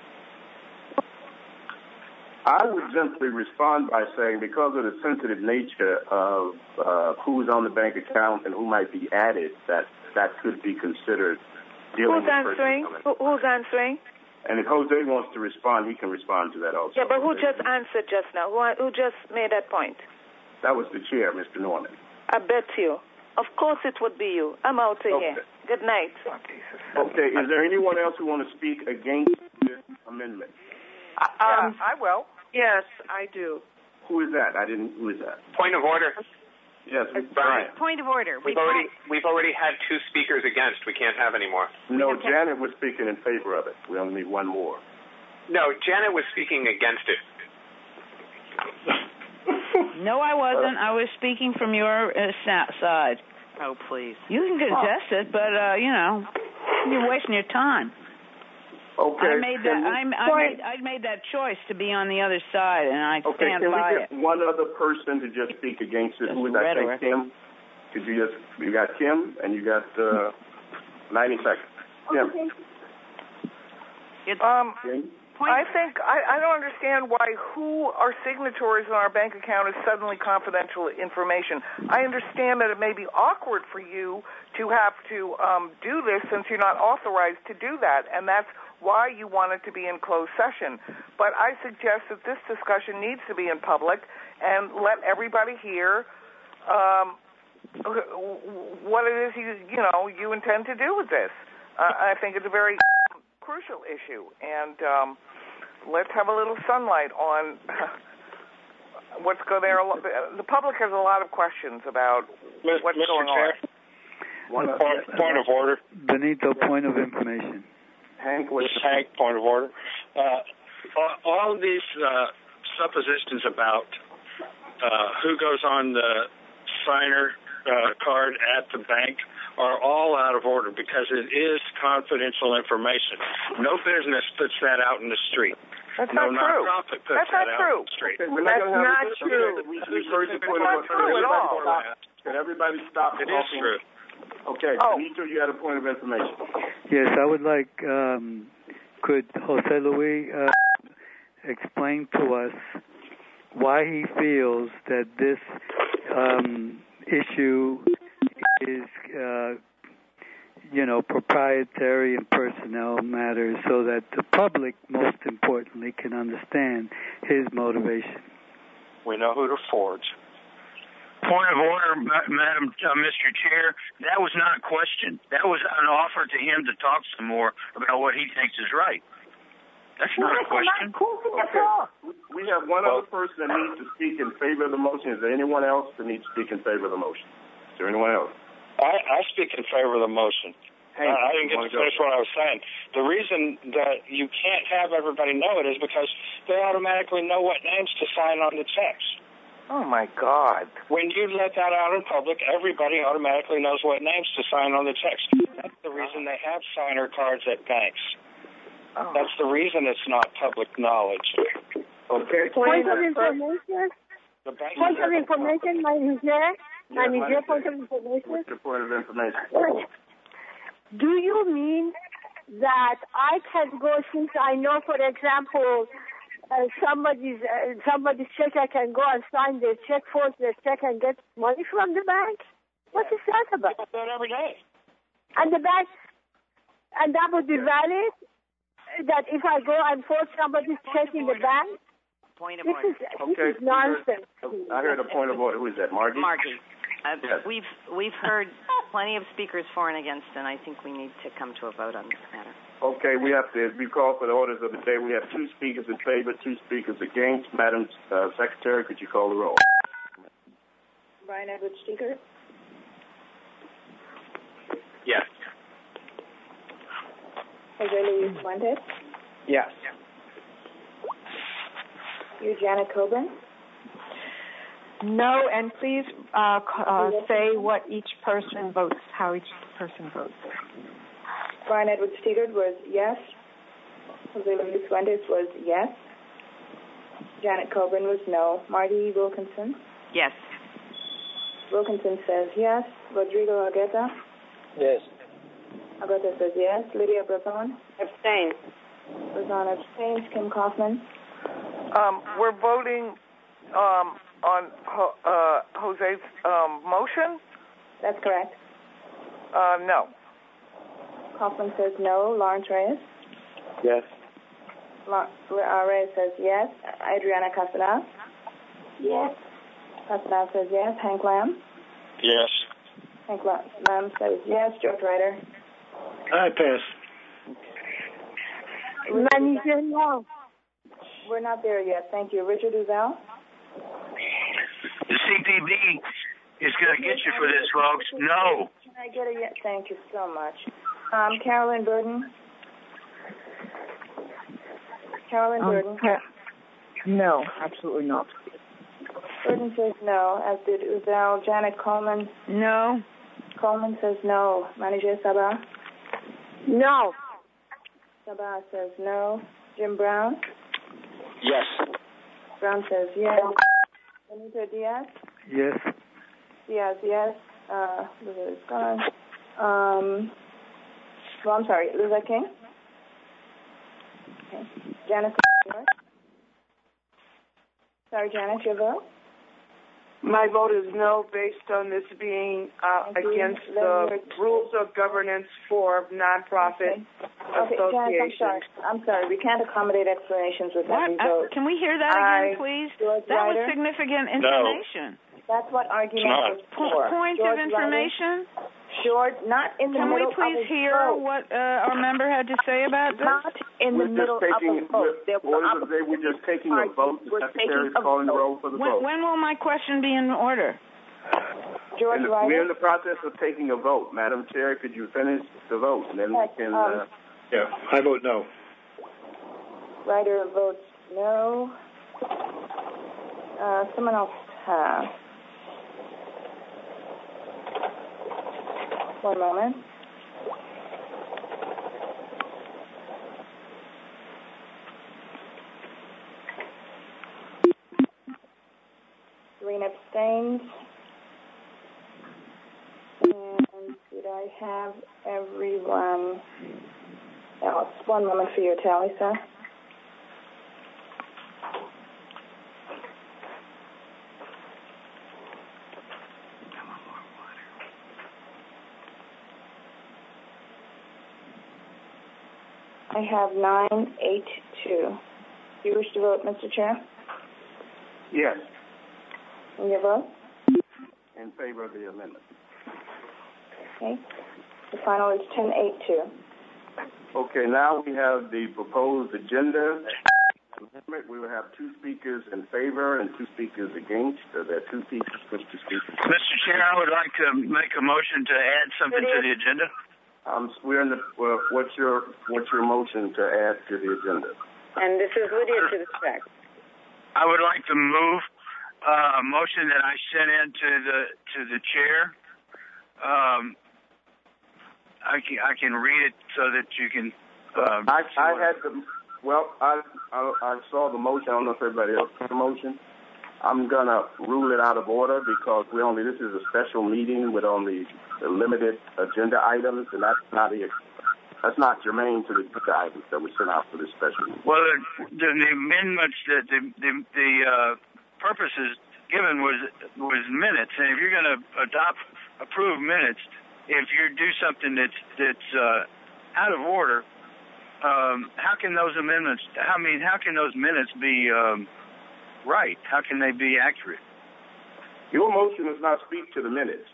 I would simply respond by saying, because of the sensitive nature of uh, who's on the bank account and who might be added, that that could be considered dealing Who's with answering? personnel. Who, who's answering? And if Jose wants to respond, he can respond to that also. Yeah, but who just answered just now? Who, who just made that point? That was the chair, Mister Norman. I bet you. Of course it would be you. I'm out of Okay. here. Good night. Okay, is there anyone else who want to speak against this amendment? Um, I will. Yes, I do. Who is that? I didn't. Who is that? Point of order. Yes, Brian. Point of order. We've already we've already had two speakers against. We can't have any more. No, Janet was speaking in favor of it. We only need one more. No, Janet was speaking against it. No, I wasn't. I was speaking from your uh, side. Oh, please. You can contest it, but uh, you know, you're wasting your time. Okay. I made that. I, I made. I made that choice to be on the other side, and I Okay, stand can we by get it. one other person to just speak against it? Who is that? rhetoric. Kim? Could you just? You got Kim, and you got uh, ninety seconds. Kim. Um, Kim? I think I, I don't understand why who are signatories on our bank account is suddenly confidential information. I understand that it may be awkward for you to have to um, do this since you're not authorized to do that, and that's why you want it to be in closed session. But I suggest that this discussion needs to be in public and let everybody hear um, what it is you you know you intend to do with this. Uh, I think it's a very crucial issue, and um, let's have a little sunlight on what's going there. The public has a lot of questions about Mister what's going on. One point, point of order. Benito, point of information. Hank, what's This is Hank, point of order. Uh, all, all of these uh, suppositions about uh, who goes on the signer uh, card at the bank are all out of order because it is confidential information. No business puts that out in the street. That's no not true. nonprofit puts That's that not out true. on the street. Okay, we're not That's going to have not a true. We, we've heard the point That's of not true at all. Can everybody stop It talking? is true. Okay, Oh. Benito, you had a point of information. Yes, I would like, um, could Jose Luis uh, explain to us why he feels that this um, issue is, uh, you know, proprietary and personnel matters, so that the public, most importantly, can understand his motivation. We know who to forge. Point of order, Ma- Madam, uh, Mister Chair. That was not a question. That was an offer to him to talk some more about what he thinks is right. That's not a question. Okay. We have one other person that needs to speak in favor of the motion. Is there anyone else that needs to speak in favor of the motion? Is there anyone else? I, I speak in favor of the motion. Hey, I, I didn't get to go. finish what I was saying. The reason that you can't have everybody know it is because they automatically know what names to sign on the checks. Oh, my God. When you let that out in public, everybody automatically knows what names to sign on the checks. That's the reason they have signer cards at banks. Oh. That's the reason it's not public knowledge. Okay. Point of information. The bank Point of information, Manager. Yeah, Manager, Manager. point of information. What's your point of information? Do you mean that I can go, since I know, for example, uh, somebody's uh, somebody's check, I can go and sign their check, force their check, and get money from the bank? What is that about? I do that every day. And the bank, and that would be valid? That if I go and force somebody's check in the bank? Point of This order. is, this Okay. is nonsense. I heard a point of order. Who is that, Margie? Margie, uh, Yes. we've we've heard plenty of speakers for and against, and I think we need to come to a vote on this matter. Okay, we have to, we call for the orders of the day. We have two speakers in favor, two speakers against. Madam uh, Secretary, could you call the roll? Brian Edwards Steger. Yes. Jose Luis Fuentes. Yes. You, Janet Coburn. No, and please uh, uh, say what each person votes, how each person votes. Brian Edwards Steger was yes. Jose Luis Fuentes was yes. Janet Coburn was no. Marty Wilkinson. Yes. Wilkinson says yes. Rodrigo Argueta. Yes. Argueta says yes. Lydia Brazon. Abstain. Brazon abstains. Kim Kaufman. Um, we're voting um, on Ho- uh, Jose's um, motion? That's correct. Uh, no. Kaufman says no. Lawrence Reyes. Yes. La- uh, Reyes says yes. Adriana Castanas. Yes. Castanas says yes. Hank Lamb. Yes. Hank Lamb says yes. George Ryder. I pass. Manager, no. We're not there yet. Thank you. Richard Uzel. The C P B is going to get you for this, folks. No. Can I get a yes? Thank you so much. Um, Carolyn Burden. Carolyn Um, Burden. No, absolutely not. Burden says no, as did Uzel. Janet Coleman. No. Coleman says no. Manager Sabah. No. Sabah says no. Jim Brown. Yes. Brown says yes. Benito Diaz. Yes. Diaz, yes. Uh, Luther is gone. Um, well, I'm sorry. Luther King. Okay. Janice. Sorry, Janice, your vote? My vote is no, based on this being uh, against the rules of governance for nonprofit Okay, Janice, I'm associations. sorry. I'm sorry. We can't accommodate explanations with What? every Uh, vote. can we hear that again, I- please? George That was Ryder? significant information. That's what argument not. was Po- for. point George of information? Ryder? George, not in the Can we middle please of a hear vote. what uh, our member had to say about this? Not in the We're middle just taking, of a vote. There was orders of the day, we're just taking a vote. The We're Secretary is taking a calling the vote. roll for the When, vote. when will my question be in order? George And Ryder? we're in the process of taking a vote. Madam Chair, could you finish the vote? And then we Yes, can... um, Uh, Yeah, I vote no. Ryder votes no. Uh, someone else. Uh, one moment. Serena abstains. And did I have everyone else? One moment for your tally, sir. I have nine eight two. Do you wish to vote, Mister Chair? Yes. And your vote? In favor of the amendment. Okay. The final is ten eight two. Okay, now we have the proposed agenda. We will have two speakers in favor and two speakers against. So there are two speakers, Mister Speaker. Mister Chair, I would like to make a motion to add something to the agenda. Um, we're in the. Uh, what's your What's your motion to add to the agenda? And this is Lydia to the track. I would like to move uh, a motion that I sent in to the to the chair. Um, I can I can read it so that you can. Uh, I I had the. Well, I, I I saw the motion. I don't know if everybody else saw the motion. I'm gonna rule it out of order because we only. This is a special meeting with only the limited agenda items, and that's not a, that's not germane to the agenda items that we sent out for this special meeting. Well, the, the, the amendments, the the the, the uh, purposes given was was minutes, and if you're going to adopt approve minutes, if you do something that's that's uh, out of order, um, how can those amendments? I mean, how can those minutes be um, right? How can they be accurate? Your motion does not speak to the minutes.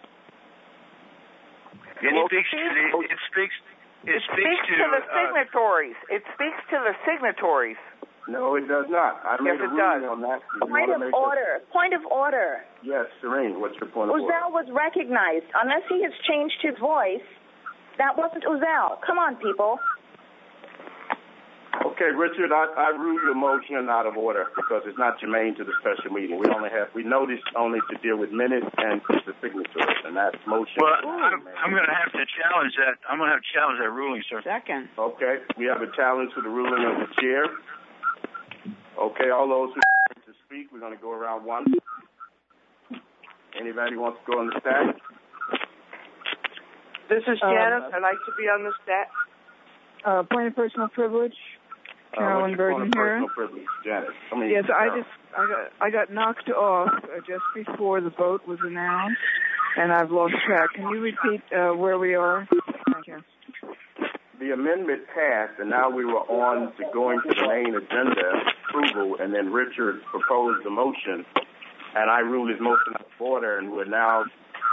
It speaks to the, it speaks it, it speaks, speaks to, to the uh, signatories. It speaks to the signatories. No, it does not. I made yes, a it ruling does. on that. Point of order. A... Point of order. Yes, Serene, what's your point of order? Uzel was recognized. Unless he has changed his voice, that wasn't Uzel. Come on, people. Okay, Richard, I, I rule your motion out of order because it's not germane to the special meeting. We only have we noticed only to deal with minutes and the signatures, and that motion. Well, I'm, I'm going to have to challenge that. I'm going to have to challenge that ruling, sir. Second. Okay, we have a challenge to the ruling of the chair. Okay, all those who want to speak, we're going to go around one. Anybody wants to go on the stack? This is Janice. Um, I'd like to be on the stack. Uh, point of personal privilege. Carolyn uh, Burden here. Janice. I mean, yes, I Carol. just I got I got knocked off uh, just before the vote was announced, and I've lost track. Can you repeat uh, where we are? Thank you. The amendment passed, and now we were on to going to the main agenda approval, and then Richard proposed the motion, and I ruled his motion out of order, and we're now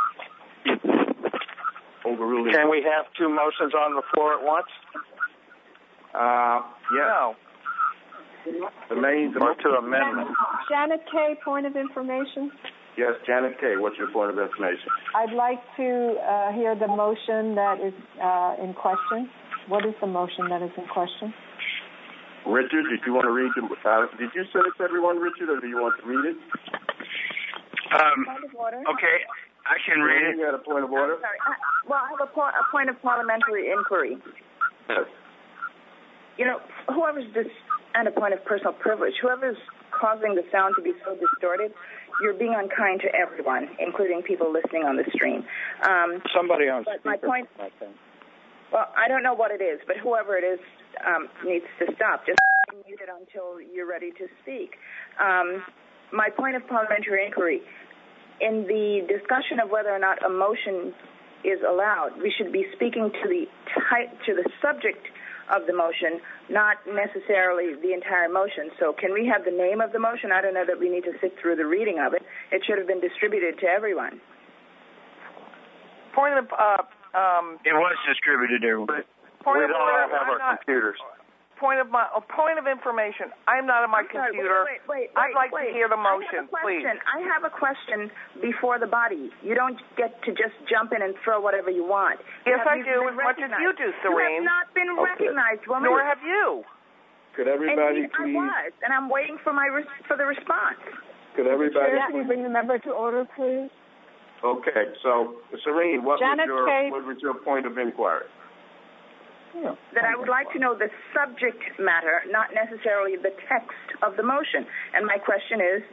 overruling. Can we have two motions on the floor at once? Uh, yes. No. The main, the or to amendment. Janet Kay, point of information. Yes, Janet Kay, what's your point of information? I'd like to uh, hear the motion that is uh, in question. What is the motion that is in question? Richard, did you want to read the, uh, did you send it to everyone, Richard, or do you want to read it? Um, point of order. Okay, I can read it. You had a point of order? I'm sorry. I, well, I have a, po- a point of parliamentary inquiry. Yes. You know, whoever's this, and a point of personal privilege, whoever's causing the sound to be so distorted, you're being unkind to everyone, including people listening on the stream. Um, Somebody on but speaker. My point, well, I don't know what it is, but whoever it is um, needs to stop. Just mute it until you're ready to speak. Um, my point of parliamentary inquiry, in the discussion of whether or not a motion is allowed, we should be speaking to the type, to the subject of the motion, not necessarily the entire motion. So can we have the name of the motion? I don't know that we need to sit through the reading of it. It should have been distributed to everyone. Point of, uh, um... It was distributed to everyone. Point we of don't order, have I'm our not, computers. Point of my, a point of information. I'm not on my I'm sorry, computer. Wait, wait, wait, I'd like wait. to hear the motion, I have a please. question. I have a question before the body. You don't get to just jump in and throw whatever you want. You Yes, have, I do. As much as you do, Serene. You have not been Okay. recognized, woman. Nor have you. Could everybody and please? I was, and I'm waiting for my res- for the response. Could everybody? Chair, can you bring the member to order, please? Okay, so Serene, what Janet was your Kay. what was your point of inquiry? Yeah. That I would like to know the subject matter, not necessarily the text of the motion. And my question is,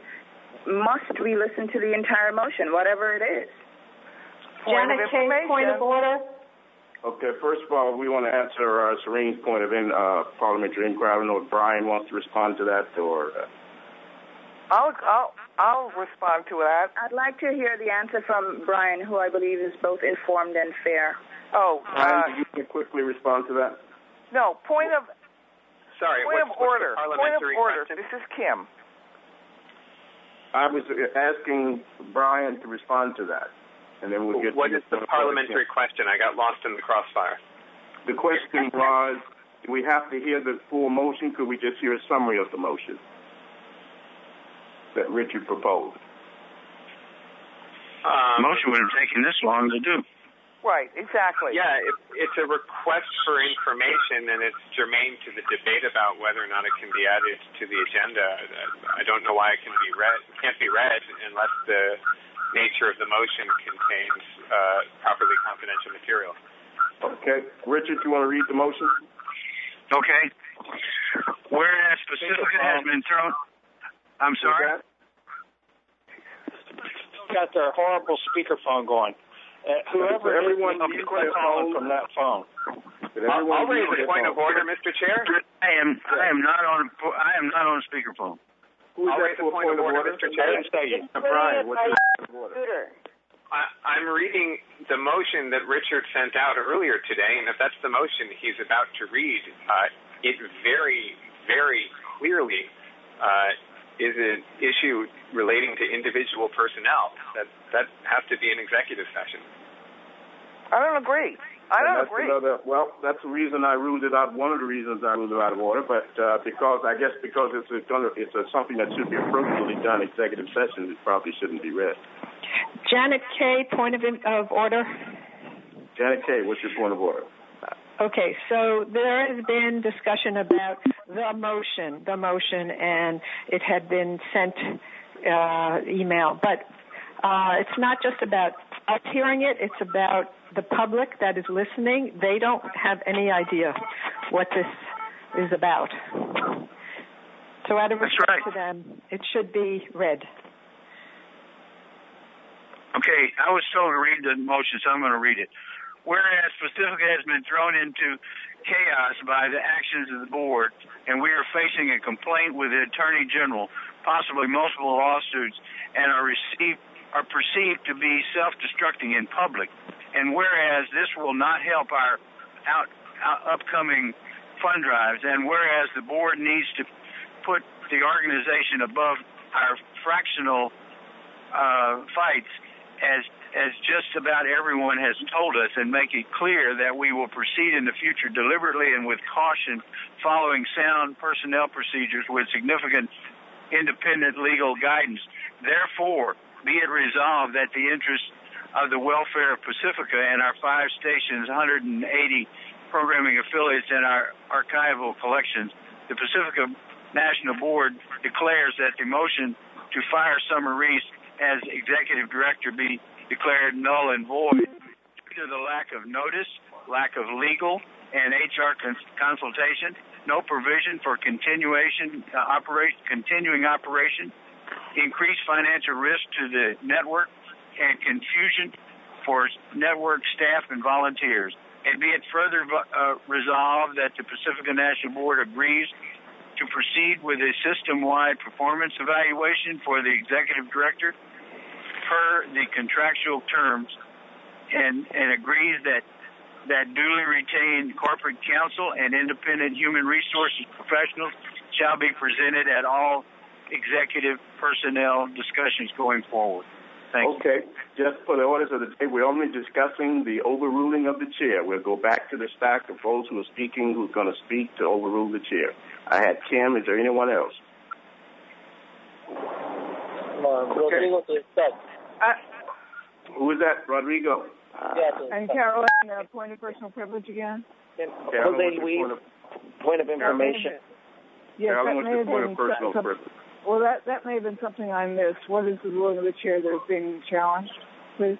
must we listen to the entire motion, whatever it is? Point Janet Kay, point of order. Okay, first of all, we want to answer uh, Serene's point of in, uh, parliamentary inquiry. I don't know if Brian wants to respond to that or... Uh... I'll, I'll, I'll respond to that. I'd like to hear the answer from Brian, who I believe is both informed and fair. Oh, Brian, uh, can you quickly respond to that? No, point of... Sorry, point what's, of order. What's point of order. question? This is Kim. I was asking Brian to respond to that. And then we'll get what to is the parliamentary question? I got lost in the crossfire. The question was, do we have to hear the full motion? Could we just hear a summary of the motion that Richard proposed? Um, the motion would have taken this long to do. Right, exactly. Yeah, it, it's a request for information, and it's germane to the debate about whether or not it can be added to the agenda. I don't know why it can be read. It can't be read unless the nature of the motion contains uh, properly confidential material. Okay. Richard, you want to read the motion? Okay. Whereas Pacifica has been thrown... I'm sorry? Got their horrible speakerphone going. Uh, whoever so everyone needs to calling from that phone. I'll, I'll raise a point of order, Mister Chair. I am I am not on I am not on speakerphone. Who's I'll that raise a point, point of order, order, Mister Chair. Brian, what's your point of order? I, I'm reading the motion that Richard sent out earlier today, and if that's the motion he's about to read, uh, it very, very clearly uh, is an issue relating to individual personnel. That that has to be an executive session. I don't agree. I don't that's agree. Another, well, that's the reason I ruled it out. One of the reasons I ruled it out of order, but uh, because I guess because it's a, it's a, something that should be appropriately done in executive sessions, it probably shouldn't be read. Janet Kay, point of, of order. Janet Kay, what's your point of order? Okay, so there has been discussion about the motion, the motion, and it had been sent uh, email. But uh, it's not just about us hearing it, it's about the public that is listening. They don't have any idea what this is about. So out of respect right. to them, it should be read. Okay, I was told to read the motion, so I'm going to read it. Whereas Pacifica has been thrown into chaos by the actions of the board, and we are facing a complaint with the Attorney General, possibly multiple lawsuits, and are received are perceived to be self-destructing in public. And whereas this will not help our out, out, upcoming fund drives, and whereas the board needs to put the organization above our fractional uh, fights, as as just about everyone has told us, and make it clear that we will proceed in the future deliberately and with caution, following sound personnel procedures with significant independent legal guidance. Therefore, be it resolved that the interest of the welfare of Pacifica and our five stations, one hundred eighty programming affiliates, and our archival collections, the Pacifica National Board declares that the motion to fire Summer Reese as executive director be declared null and void due to the lack of notice, lack of legal and H R cons- consultation, no provision for continuation uh, operation, continuing operation, increased financial risk to the network, and confusion for network staff and volunteers. And be it further uh, resolved that the Pacifica National Board agrees to proceed with a system-wide performance evaluation for the executive director per the contractual terms, and, and agrees that that duly retained corporate counsel and independent human resources professionals shall be presented at all executive personnel discussions going forward. Thank okay. you. Just for the orders of the day, we're only discussing the overruling of the chair. We'll go back to the stack of those who are speaking, who's going to speak to overrule the chair. I had Kim. Is there anyone else? Uh, Rodrigo to start. Uh, Who is that? Rodrigo. Uh, yeah, and Caroline, uh, point of personal privilege again. Jose Luis, point of information. Yes, Caroline, that may have point been of personal some, privilege. Well, that that may have been something I missed. What is the ruling of the chair that is being challenged, please?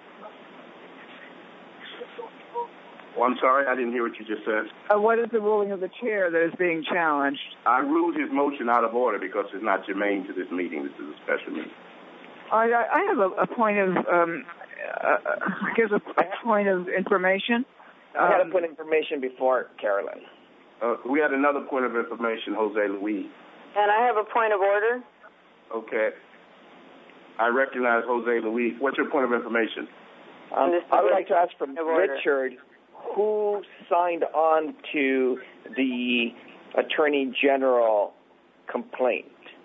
Well, I'm sorry, I didn't hear what you just said. Uh, what is the ruling of the chair that is being challenged? I ruled his motion out of order because it's not germane to this meeting. This is a special meeting. I, I have a, a point of, um, uh, I guess, a, a point of information. I had Um, a point of information before, Carolyn. Uh, we had another point of information, Jose Luis. And I have a point of order. Okay. I recognize Jose Luis. What's your point of information? Um, I would like to ask from Richard, who signed on to the Attorney General complaint?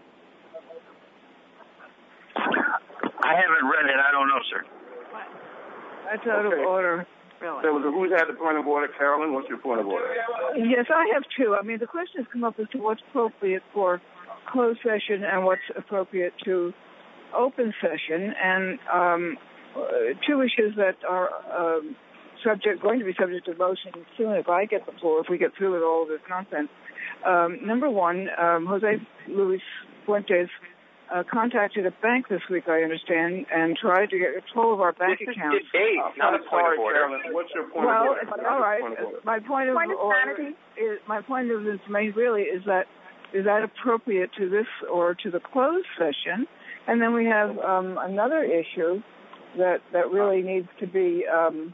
I haven't read it. I don't know, sir. That's out Okay. of order. There was a, who's had the point of order? Carolyn, what's your point of order? Yes, I have two. I mean, the question has come up as to what's appropriate for closed session and what's appropriate to open session, and um, uh, two issues that are um, subject, going to be subject to motion soon if I get the floor, if we get through with all of this nonsense. Um, number one, um, Jose Luis Fuentes uh, contacted a bank this week, I understand, and tried to get control of our bank This is accounts. debate, not a point of order. Carolyn, what's your point well, of order? all right. Point of order? My point of Point of order sanity. is my point of information really is that is that appropriate to this or to the closed session? And then we have um, another issue that that really needs to be um,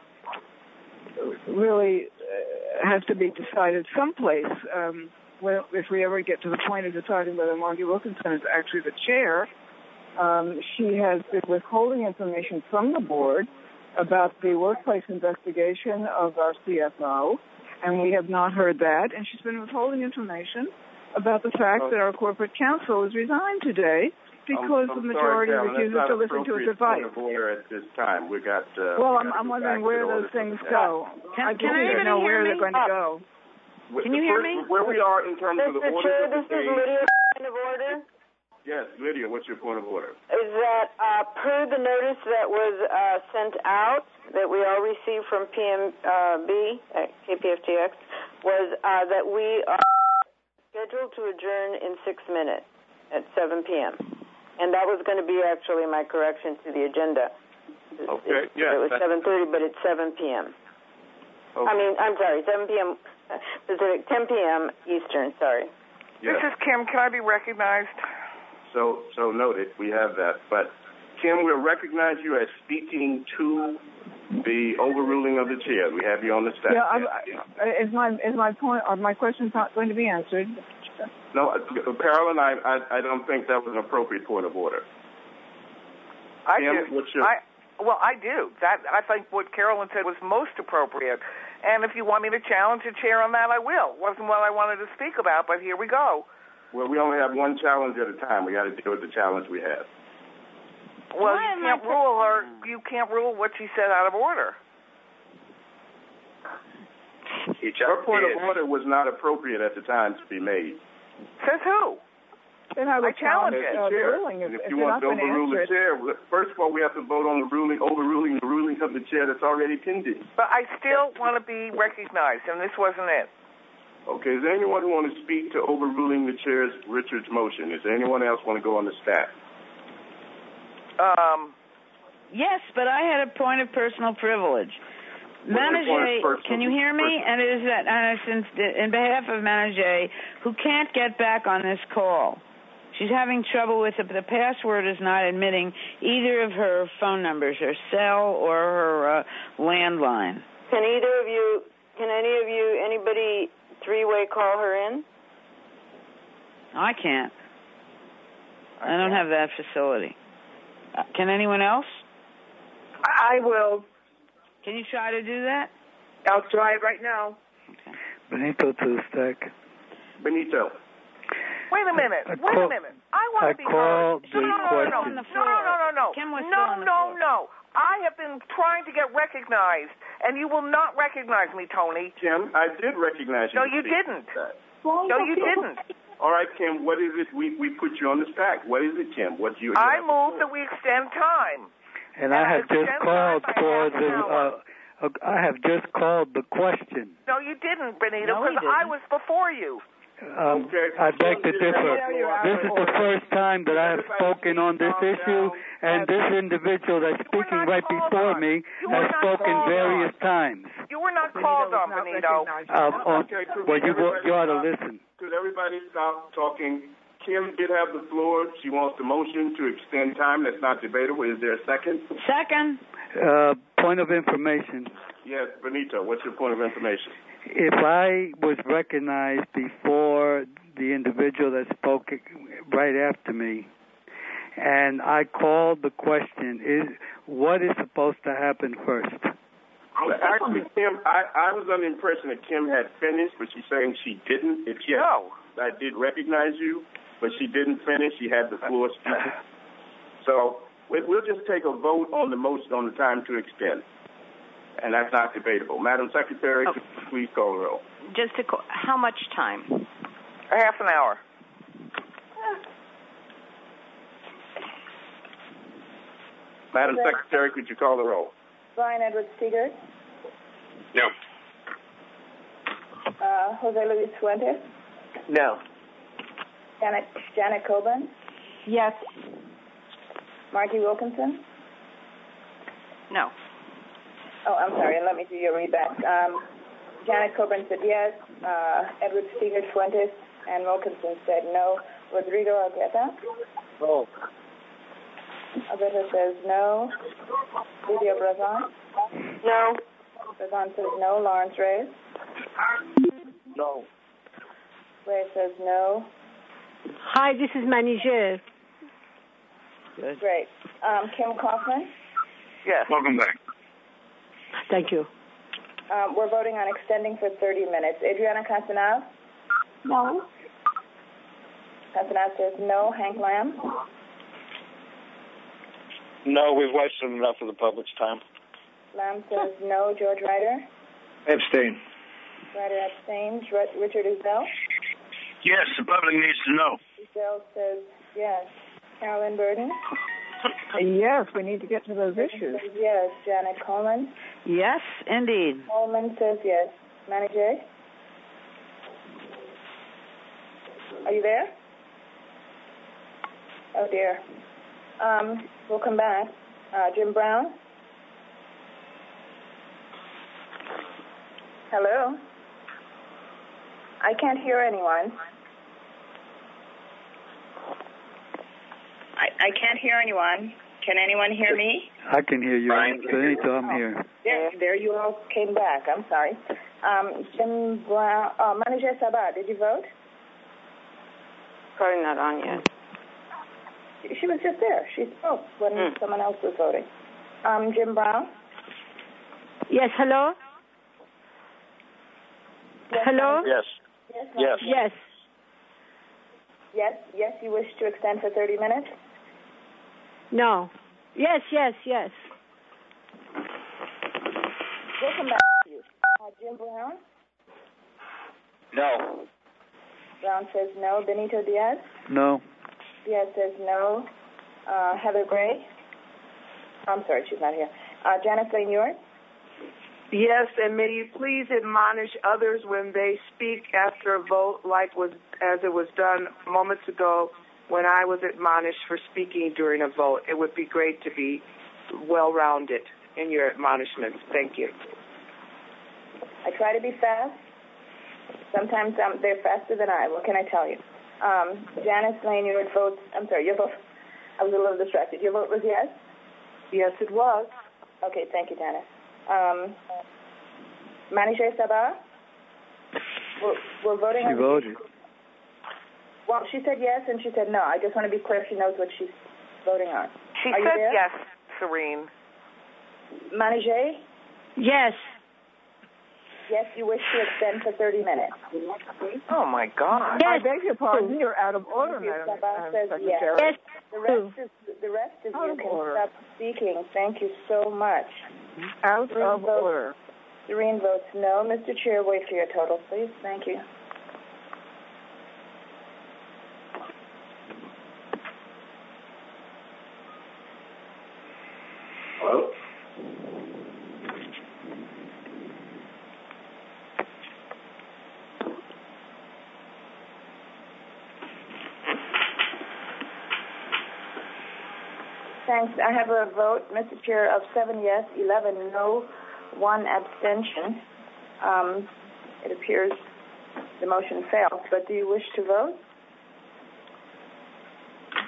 really uh, has to be decided someplace. Um, well, if we ever get to the point of deciding whether Margie Wilkinson is actually the chair, um, she has been withholding information from the board about the workplace investigation of our C F O, and we have not heard that. And she's been withholding information about the fact that our corporate counsel has resigned today because I'm, I'm the majority sorry, Carolyn, refuses that's to not listen to its appropriate advice. Point of order at this time. We got. Uh, Well, we I'm, got to I'm go wondering back where to the those order. things go. Can, I can just need to anybody know hear where me? they're going to go. Can you hear me? Where we are in terms of the Mister order Chair, of the this is day. Lydia. Point of order Yes, Lydia, what's your point of order? is that uh, per the notice that was uh, sent out that we all received from P M B at K P F T X was uh, that we are scheduled to adjourn in six minutes at seven p.m. And that was going to be actually my correction to the agenda. Okay, it, yes. It was seven thirty, but it's seven p.m. Okay. I mean, I'm sorry, seven p.m. Pacific, ten p.m. Eastern, sorry. Yes. This is Kim. Can I be recognized? So, so noted. We have that. But, Kim, we'll recognize you as speaking to the overruling of the chair. We have you on the staff. Yeah, I'm, I, is my is my point or my question's not going to be answered? No, uh, Carolyn, I, I I don't think that was an appropriate point of order. I Kim, do. what's your... I, well, I do. That I think what Carolyn said was most appropriate. And if you want me to challenge the chair on that, I will. Wasn't what I wanted to speak about, but here we go. Well, we only have one challenge at a time. We got to deal with the challenge we have. Well, Why you am I can't rule her. You can't rule what she said out of order. Her point of order was not appropriate at the time to be made. Says who? Then I would I challenge challenge it. uh, the Chair. ruling if, And if if you you're want not to going to overrule answer the it. chair, first of all, we have to vote on the ruling, overruling the ruling of the chair that's already pending. But I still want to be recognized, and this wasn't it. Okay, is there anyone who want to speak to overruling the chair's Richard's motion? Is there anyone else want to go on the staff? Um, Yes, but I had a point of personal privilege. What's your point of Manager, personal- can you hear me? personal- And it is that, and since in behalf of Manager, who can't get back on this call, she's having trouble with it. But the password is not admitting either of her phone numbers, her cell or her uh, landline. Can either of you, can any of you, anybody three-way call her in? I can't. I don't have that facility. Uh, can anyone else? I will. Can you try to do that? I'll try it right now. Okay. Benito to the stack. Benito. wait a minute. I Wait call- a minute. I want I to be called heard. the No, no, no, no, question. no, no, no, no, no. Kim was no, still on the no, floor. no. I have been trying to get recognized, and you will not recognize me, Tony. Kim, I did recognize you. No, to you speak didn't. to that. No, you didn't. All right, Kim, what is it? We, we put you on the stack. What is it, Kim? What do you... I move that we extend time. And I have just called for the. Uh, uh, I have just called the question. No, you didn't, Benito, No, he because I didn't. was before you. Um, I beg to differ. This is the first time that I have spoken on this issue, and this individual that's speaking right before me has spoken various times. You were not called on, Benito. Um, on, well, you, you ought to listen. Could everybody stop talking Kim did have the floor. She wants the motion to extend time. That's not debatable. Is there a second? Second. Uh, point of information. Yes, Benito, what's your point of information? If I was recognized before the individual that spoke right after me, and I called the question, is what is supposed to happen first? Actually, Kim, I, I was under the impression that Kim had finished, but she's saying she didn't. If yes, no. I did recognize you, but she didn't finish. She had the floor speaking. So we'll just take a vote on the motion on the time to extend, and that's not debatable. Madam Secretary, oh. please call the roll. Just to call, how much time? A half an hour. Madam Secretary, could you call the roll? Brian Edwards Seeger. No. Uh, Jose Luis Fuentes. No. Janet, Janet Coburn. Yes. Margie Wilkinson. No. Oh, I'm sorry. Let me do your readback. Um, Janet Coburn said yes. Uh, Edwards Seeger, Fuentes, and Wilkinson said no. Rodrigo Argueta. No. Alberto says no. Lydia Brazon? No. Brazon says no. Lawrence Reyes? No. Reyes says no. Hi, this is Maniger. Good. Great. Um, Kim Kaufman? Yes. Welcome back. Thank you. Um, we're voting on extending for thirty minutes. Adriana Casanaz? No. Casanaz says no. Hank Lamb? No, we've wasted enough of the public's time. Lamb says no. George Ryder? Abstain. Ryder abstains. Richard Uzel? Yes, the public needs to know. Uzel says yes. Carolyn Burden? Yes, we need to get to those issues. Says yes. Janet Coleman? Yes, indeed. Coleman says yes. Manager? Are you there? Oh, dear. Um, we'll come back. Uh, Jim Brown? Hello? I can't hear anyone. I, I can't hear anyone. Can anyone hear me? I can hear you. Benito, I'm here. There, there you all came back. I'm sorry. Um, Jim Brown, uh, Manager Sabat, did you vote? Probably not on yet. She was just there. She spoke when mm. someone else was voting. Um, Jim Brown? Yes, hello? Yes, hello? Yes. Yes. Yes. Yes. Yes, yes, you wish to extend for thirty minutes? No. Yes, yes, yes. We'll come back to you. Uh, Jim Brown? No. Brown says no. Benito Diaz? No. Diaz says no. Uh, Heather Gray? I'm sorry, she's not here. Uh, Janice Lanier? Yes, and may you please admonish others when they speak after a vote, like was as it was done moments ago when I was admonished for speaking during a vote. It would be great to be well-rounded in your admonishments. Thank you. I try to be fast. Sometimes um, they're faster than I. What can I tell you? Um, Janice Lanier votes. I'm sorry, your vote. I was a little distracted. Your vote was yes? Yes, it was. Okay, thank you, Janice. Um, Manicher Sabah? We're, we're voting she on... She voted. Well, she said yes, and she said no. I just want to be clear she knows what she's voting on. She Are said yes, Serene. Manicher? Yes. Yes, you wish to extend for thirty minutes. Oh, my God. I Yes. beg your pardon. You're out of order, Madam says yes. Yes. The rest is the rest of out you of can order. stop speaking. Thank you so much. Out Serene of votes, order. Serene votes no. Mister Chair, wait for your total, please. Thank you. Hello? Thanks. I have a vote, Mister Chair, of seven yes, eleven no, one abstention. Um, it appears the motion failed, but do you wish to vote?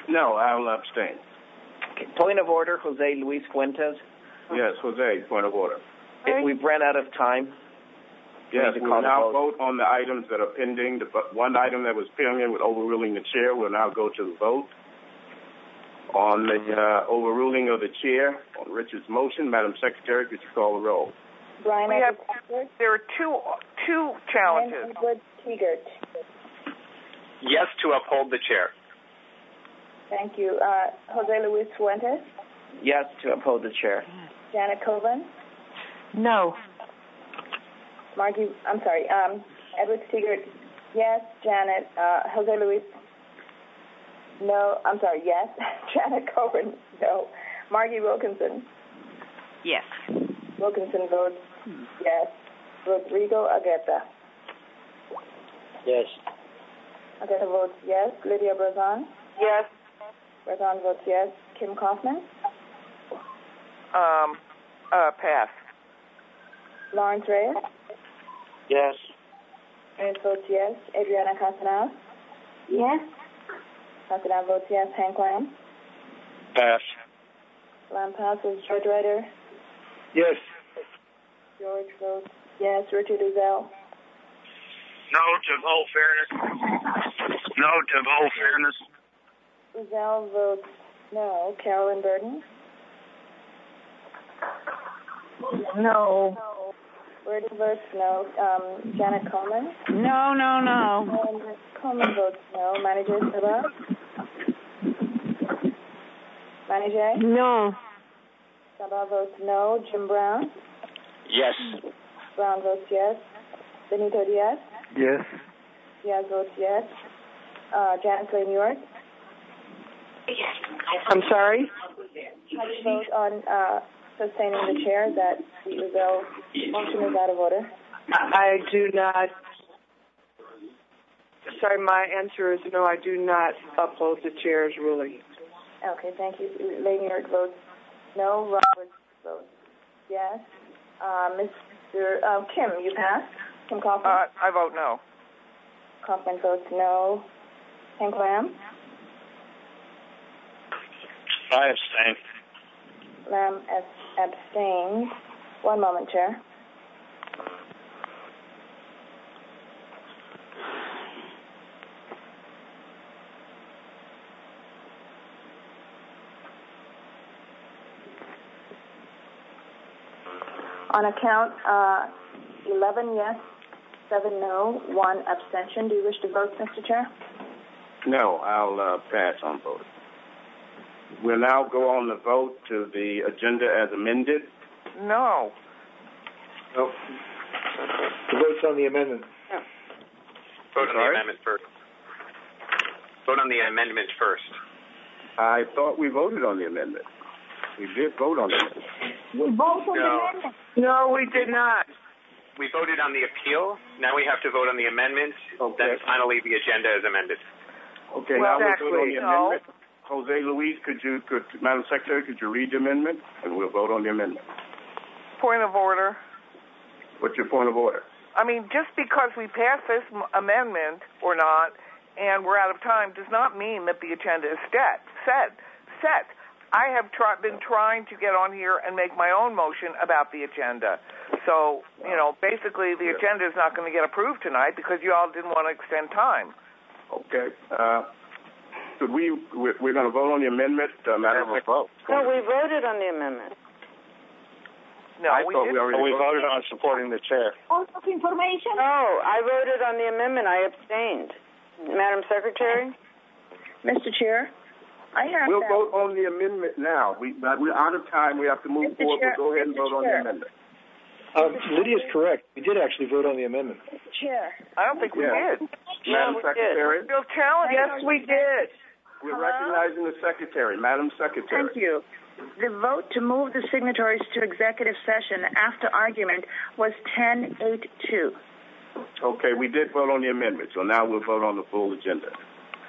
No, I'll abstain. Okay. Point of order, Jose Luis Fuentes. Yes, Jose, point of order. If we've ran out of time. Yes, we'll now vote on the items that are pending. The one item that was pending with overruling the chair will now go to the vote. On the uh, overruling of the chair, on Richard's motion, Madam Secretary, could you call the roll? Brian we have, there are two two challenges. Edward Teegert. Yes, to uphold the chair. Thank you. Uh, Jose Luis Fuentes? Yes, to uphold the chair. Janet Coven? No. Margie, I'm sorry, um, Edward Teegert, yes. Janet, uh, Jose Luis, no. I'm sorry, yes. Janet Coven, no. Margie Wilkinson? Yes. Wilkinson votes yes. Rodrigo Agueta? Yes. Agueta votes yes. Lydia Brazan? Yes. Brazan votes yes. Kim Kaufman? Um, uh, pass. Lawrence Reyes? Yes. Reyes votes yes. Adriana Casanel? Yes. Casanel votes yes. Hank Lamb? Pass. Lamb passes. George Ryder? Yes. George votes yes. Richard Uzel? No to full fairness. No to full fairness. Uzel votes no. Carolyn Burton? No. Burton votes no. Um, Janet Coleman? No, no, no. And Coleman votes no. Manager Silva? Manager? No. Sabah votes no. Jim Brown? Yes. Brown votes yes. Benito Diaz? Yes. Diaz votes yes. Uh, Janet Lane York? I'm sorry? How do you vote on uh, sustaining the chair that the Uzel motion is out of order? I do not. Sorry, my answer is no, I do not uphold the chair's ruling. Okay, thank you. Lane York votes no. Roberts votes yes. Uh, Mister Uh, Kim, you pass? Kim Kaufman? Uh, I vote no. Kaufman votes no. Hank Lamb? I abstain. Lamb abstains. One moment, Chair. On account, uh, eleven yes, seven no, one abstention. Do you wish to vote, Mister Chair? No, I'll uh, pass on voting. We'll now go on the vote to the agenda as amended. No. No. The vote's on the amendment. Yeah. Vote on Sorry? the amendment first. Vote on the amendment first. I thought we voted on the amendment. We did vote on the amendment. We voted on No. the amendment. No, we did not. We voted on the appeal. Now we have to vote on the amendment. Okay. Then finally the agenda is amended. Okay, Well, now we'll vote on the no. amendment. Jose Luis, could you, could, Madam Secretary, could you read the amendment? And we'll vote on the amendment. Point of order. What's your point of order? I mean, just because we pass this m- amendment or not, and we're out of time, does not mean that the agenda is set. Set. Set. I have try- been trying to get on here and make my own motion about the agenda. So, you know, basically the agenda is not going to get approved tonight because you all didn't want to extend time. Okay. Uh, could we, we're, we're going to vote on the amendment, uh, Madam Secretary? No, we voted on the amendment. No, I we thought didn't. we already We voted. voted on supporting the chair. Point of information? No, I voted on the amendment. I abstained. Madam Secretary? Mister Chair, I have We'll that. vote on the amendment now. We, but we're out of time. We have to move Mister forward. Chair, We'll go ahead and Mister vote on the Chair. amendment. Um, Lydia's correct. We did actually vote on the amendment. Chair. I don't think we Yeah. did. Madam we did. Secretary, Still challenging. Yes, we did. we're recognizing the Secretary. Madam Secretary. Thank you. The vote to move the signatories to executive session after argument was ten eight two. Okay, we did vote on the amendment, so now we'll vote on the full agenda.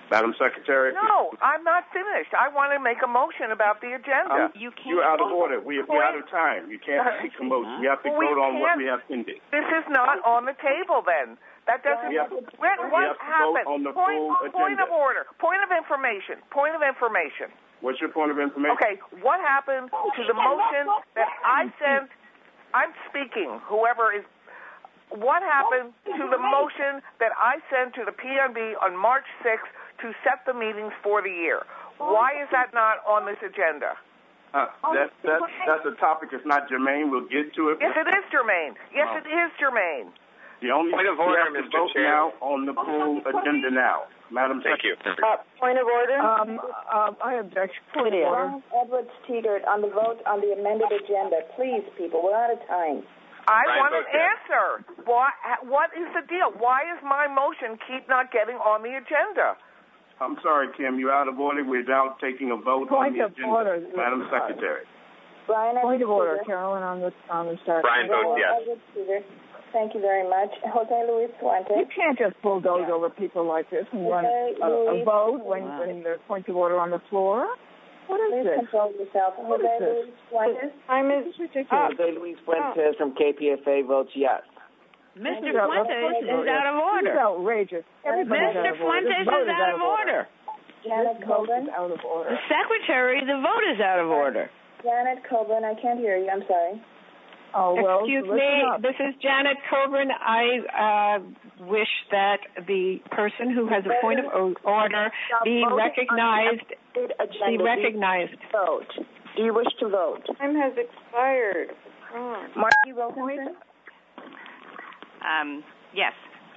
Madam Secretary? No, I'm not finished. I want to make a motion about the agenda. Um, you can't. You're out of order. We, we're out of time. You can't make a motion. You have to well, vote on what can't. we have pending. This is not on the table then. That doesn't. We have to, when, we what have to happened? vote on the point, full point agenda. of order. Point of information. Point of information. What's your point of information? Okay, what happened to the motion that I sent? I'm speaking. Whoever is. What happened to the motion that I sent to the P N B on March sixth to set the meetings for the year? Why is that not on this agenda? Uh, that, that, that's a topic that's not germane. We'll get to it. Yes, it is germane. Yes, no. it is germane. The only point of order, Mister vote Chair. now on the full agenda now, Madam Thank you. Uh, point of order. Um, uh, I object. Point of order. Edwards teetered on the vote on the amended agenda. Please, people, we're out of time. I Brian want an votes yes. answer. What, what is the deal? Why is my motion keep not getting on the agenda? I'm sorry, Kim. You're out of order. We're now taking a vote Point on the of agenda, order. Madam Secretary. Brian Point of order, Teeter. Carolyn, on the on the start. Brian votes yes. Edwards Teeter. Thank you very much. Jose Luis Fuentes. You can't just bulldoze over people like this and run Jose a, a Luis. vote when, Wow. when there's points of order on the floor. What is Please this? control yourself. What Jose is this? Luis Fuentes. I'm This is ridiculous. Jose Luis Fuentes from K P F A votes yes. Mister This is out- Fuentes this is out of This is order. outrageous. Everybody's Mister out of order. Fuentes This vote is out of order. Janet This vote Coburn. is out of order. The secretary, the vote is out of order. Janet Coburn. I can't hear you. I'm sorry. Oh, well, Excuse listen me, up. this is Janet Coburn. I uh, wish that the person who has a point of order be recognized. Be recognized. Vote. Do you wish to vote? Time has expired. Oh. Margie Wilkinson. Um, yes.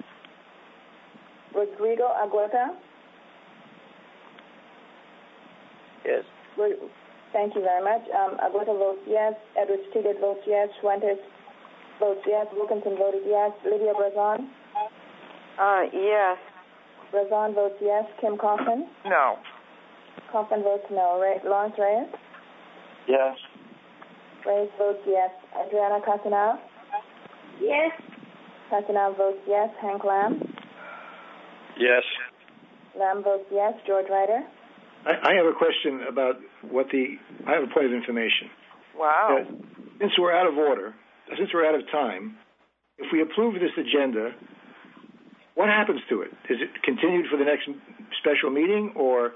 Rodrigo Agueta. Yes. Thank you very much. Um, Agueta votes yes. Edwards Teeter votes yes. Fuentes votes yes. Wilkinson voted yes. Lydia Brazon. Uh, yes. Brazon votes yes. Kim Coffin. No. Coffin votes no. Ray, Lawrence Reyes. Yes. Reyes votes yes. Adriana Casanau. Yes. Casanau votes yes. Hank Lamb. Yes. Lamb votes yes. George Ryder. I, I have a question about what the. I have a point of information. Wow. Uh, since we're out of order, since we're out of time, if we approve this agenda, what happens to it? Is it continued for the next special meeting, or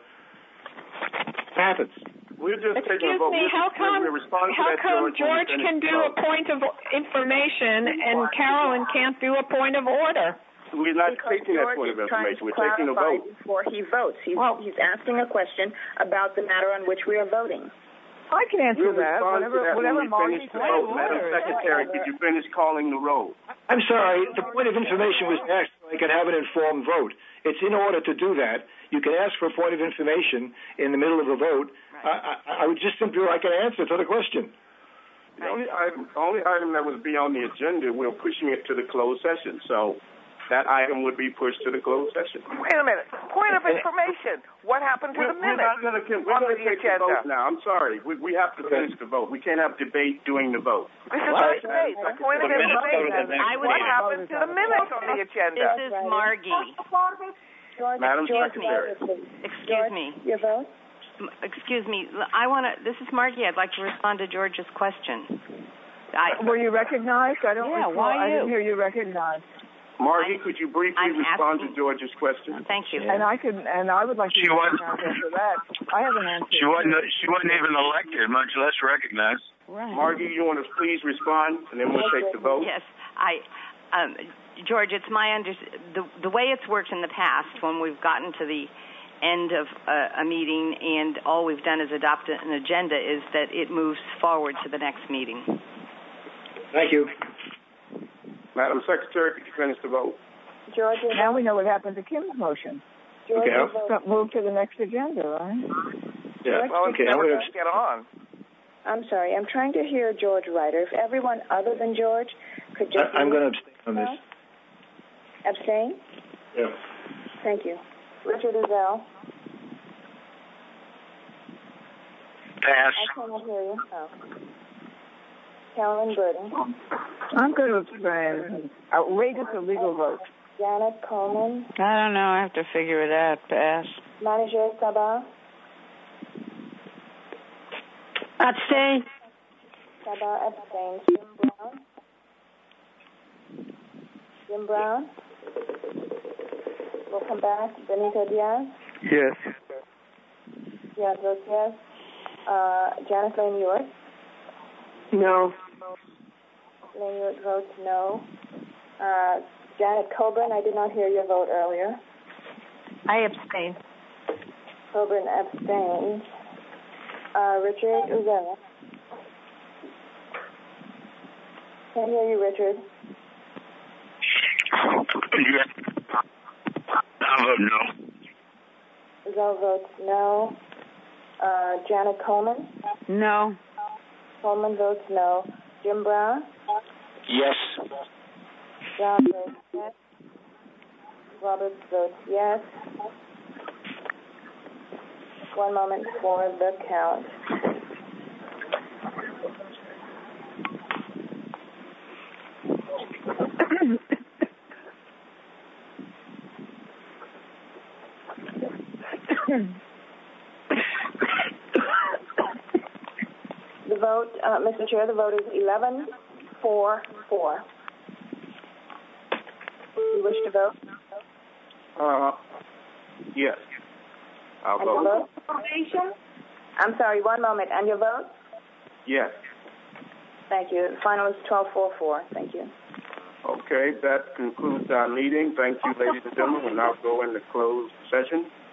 what happens? We're just Excuse taking a vote. me, We're, how come, we're responding how to that, come George, George can do a point of information and Carolyn can't do a point of order? We're not Because taking that George point of is trying information. to We're taking a clarify vote. before he votes. He's, Well- he's asking a question about the matter on which we are voting. I can answer We'll that. respond Whatever, to that whatever when we Margie finish the vote. Madam Secretary, could you finish calling the roll? I'm sorry, the point of information was asked so I could have an informed vote. It's in order to do that. You can ask for a point of information in the middle of a vote. I, I, I would just simply like an answer to the question. The only item, only item that would be on the agenda, we're pushing it to the closed session. So that item would be pushed to the closed session. Wait a minute. Point of information. What happened to We're, the we're minutes not going to on we're the take the agenda? vote now. I'm sorry. We, we have to finish the vote. We can't have debate during the vote. This is not debate. A point of The minutes go to the information. next I would What have- happened to the minutes on the agenda? This is Margie. George, Madam George Secretary. Ryder, Excuse George, me. Your vote? M- Excuse me. I want to. This is Margie. I'd like to respond to George's question. I, Were you recognized? I don't Yeah, recall. why I didn't you? hear you recognized. Margie, could you briefly I'm respond asking- to George's question? Thank you. And I could, and I would like to She be wasn't- recognized after that. I have an answer. She wasn't. She wasn't even elected, much less recognized. Right. Margie, you want to please respond, and then we'll take the vote. Yes, I, um, George. It's my under the the way it's worked in the past when we've gotten to the end of a, a meeting and all we've done is adopt an agenda is that it moves forward to the next meeting. Thank you. Madam Secretary, could you finish the vote? George, your Now vote? we know what happened to Kim's motion. George, Okay, your I'll- vote? Move to the next agenda, right? Yeah. Well, it's Okay. I'm never going going to get on. I'm sorry. I'm trying to hear George Ryder. If everyone other than George could to. just I'm going to abstain on this. abstain. Yeah. Thank you. Richard Ezell. Pass. I cannot hear you. Oh. Carolyn Burden. I'm going to abstain. Outrageous illegal vote. Janet Coleman. I don't know. I have to figure it out. Pass. Manager Sabah. Abstain. Sabah abstains. Jim Brown. Jim Brown. We'll come back. Benito Diaz. Yes. Diaz votes yes. Uh, Janice Lane Ewart. No. Lane Ewart votes no. Uh, Janet Coburn, I did not hear your vote earlier. I abstain. Coburn abstains. Uh, Richard Uzera. Can't hear you, Richard. I vote no. Uzera votes no. Uh, Janet Coleman. No. Coleman votes no. Jim Brown. Yes. John votes yes. Roberts votes yes. One moment for the count. The vote, uh, Mister Chair, the vote is eleven four four. You wish to vote? Uh, yes. I'll and vote. Your vote? I'm sorry, one moment. And your vote? Yes. Thank you. The final is twelve four four. Thank you. Okay, that concludes our meeting. Thank you, ladies and gentlemen. We'll now go into closed session.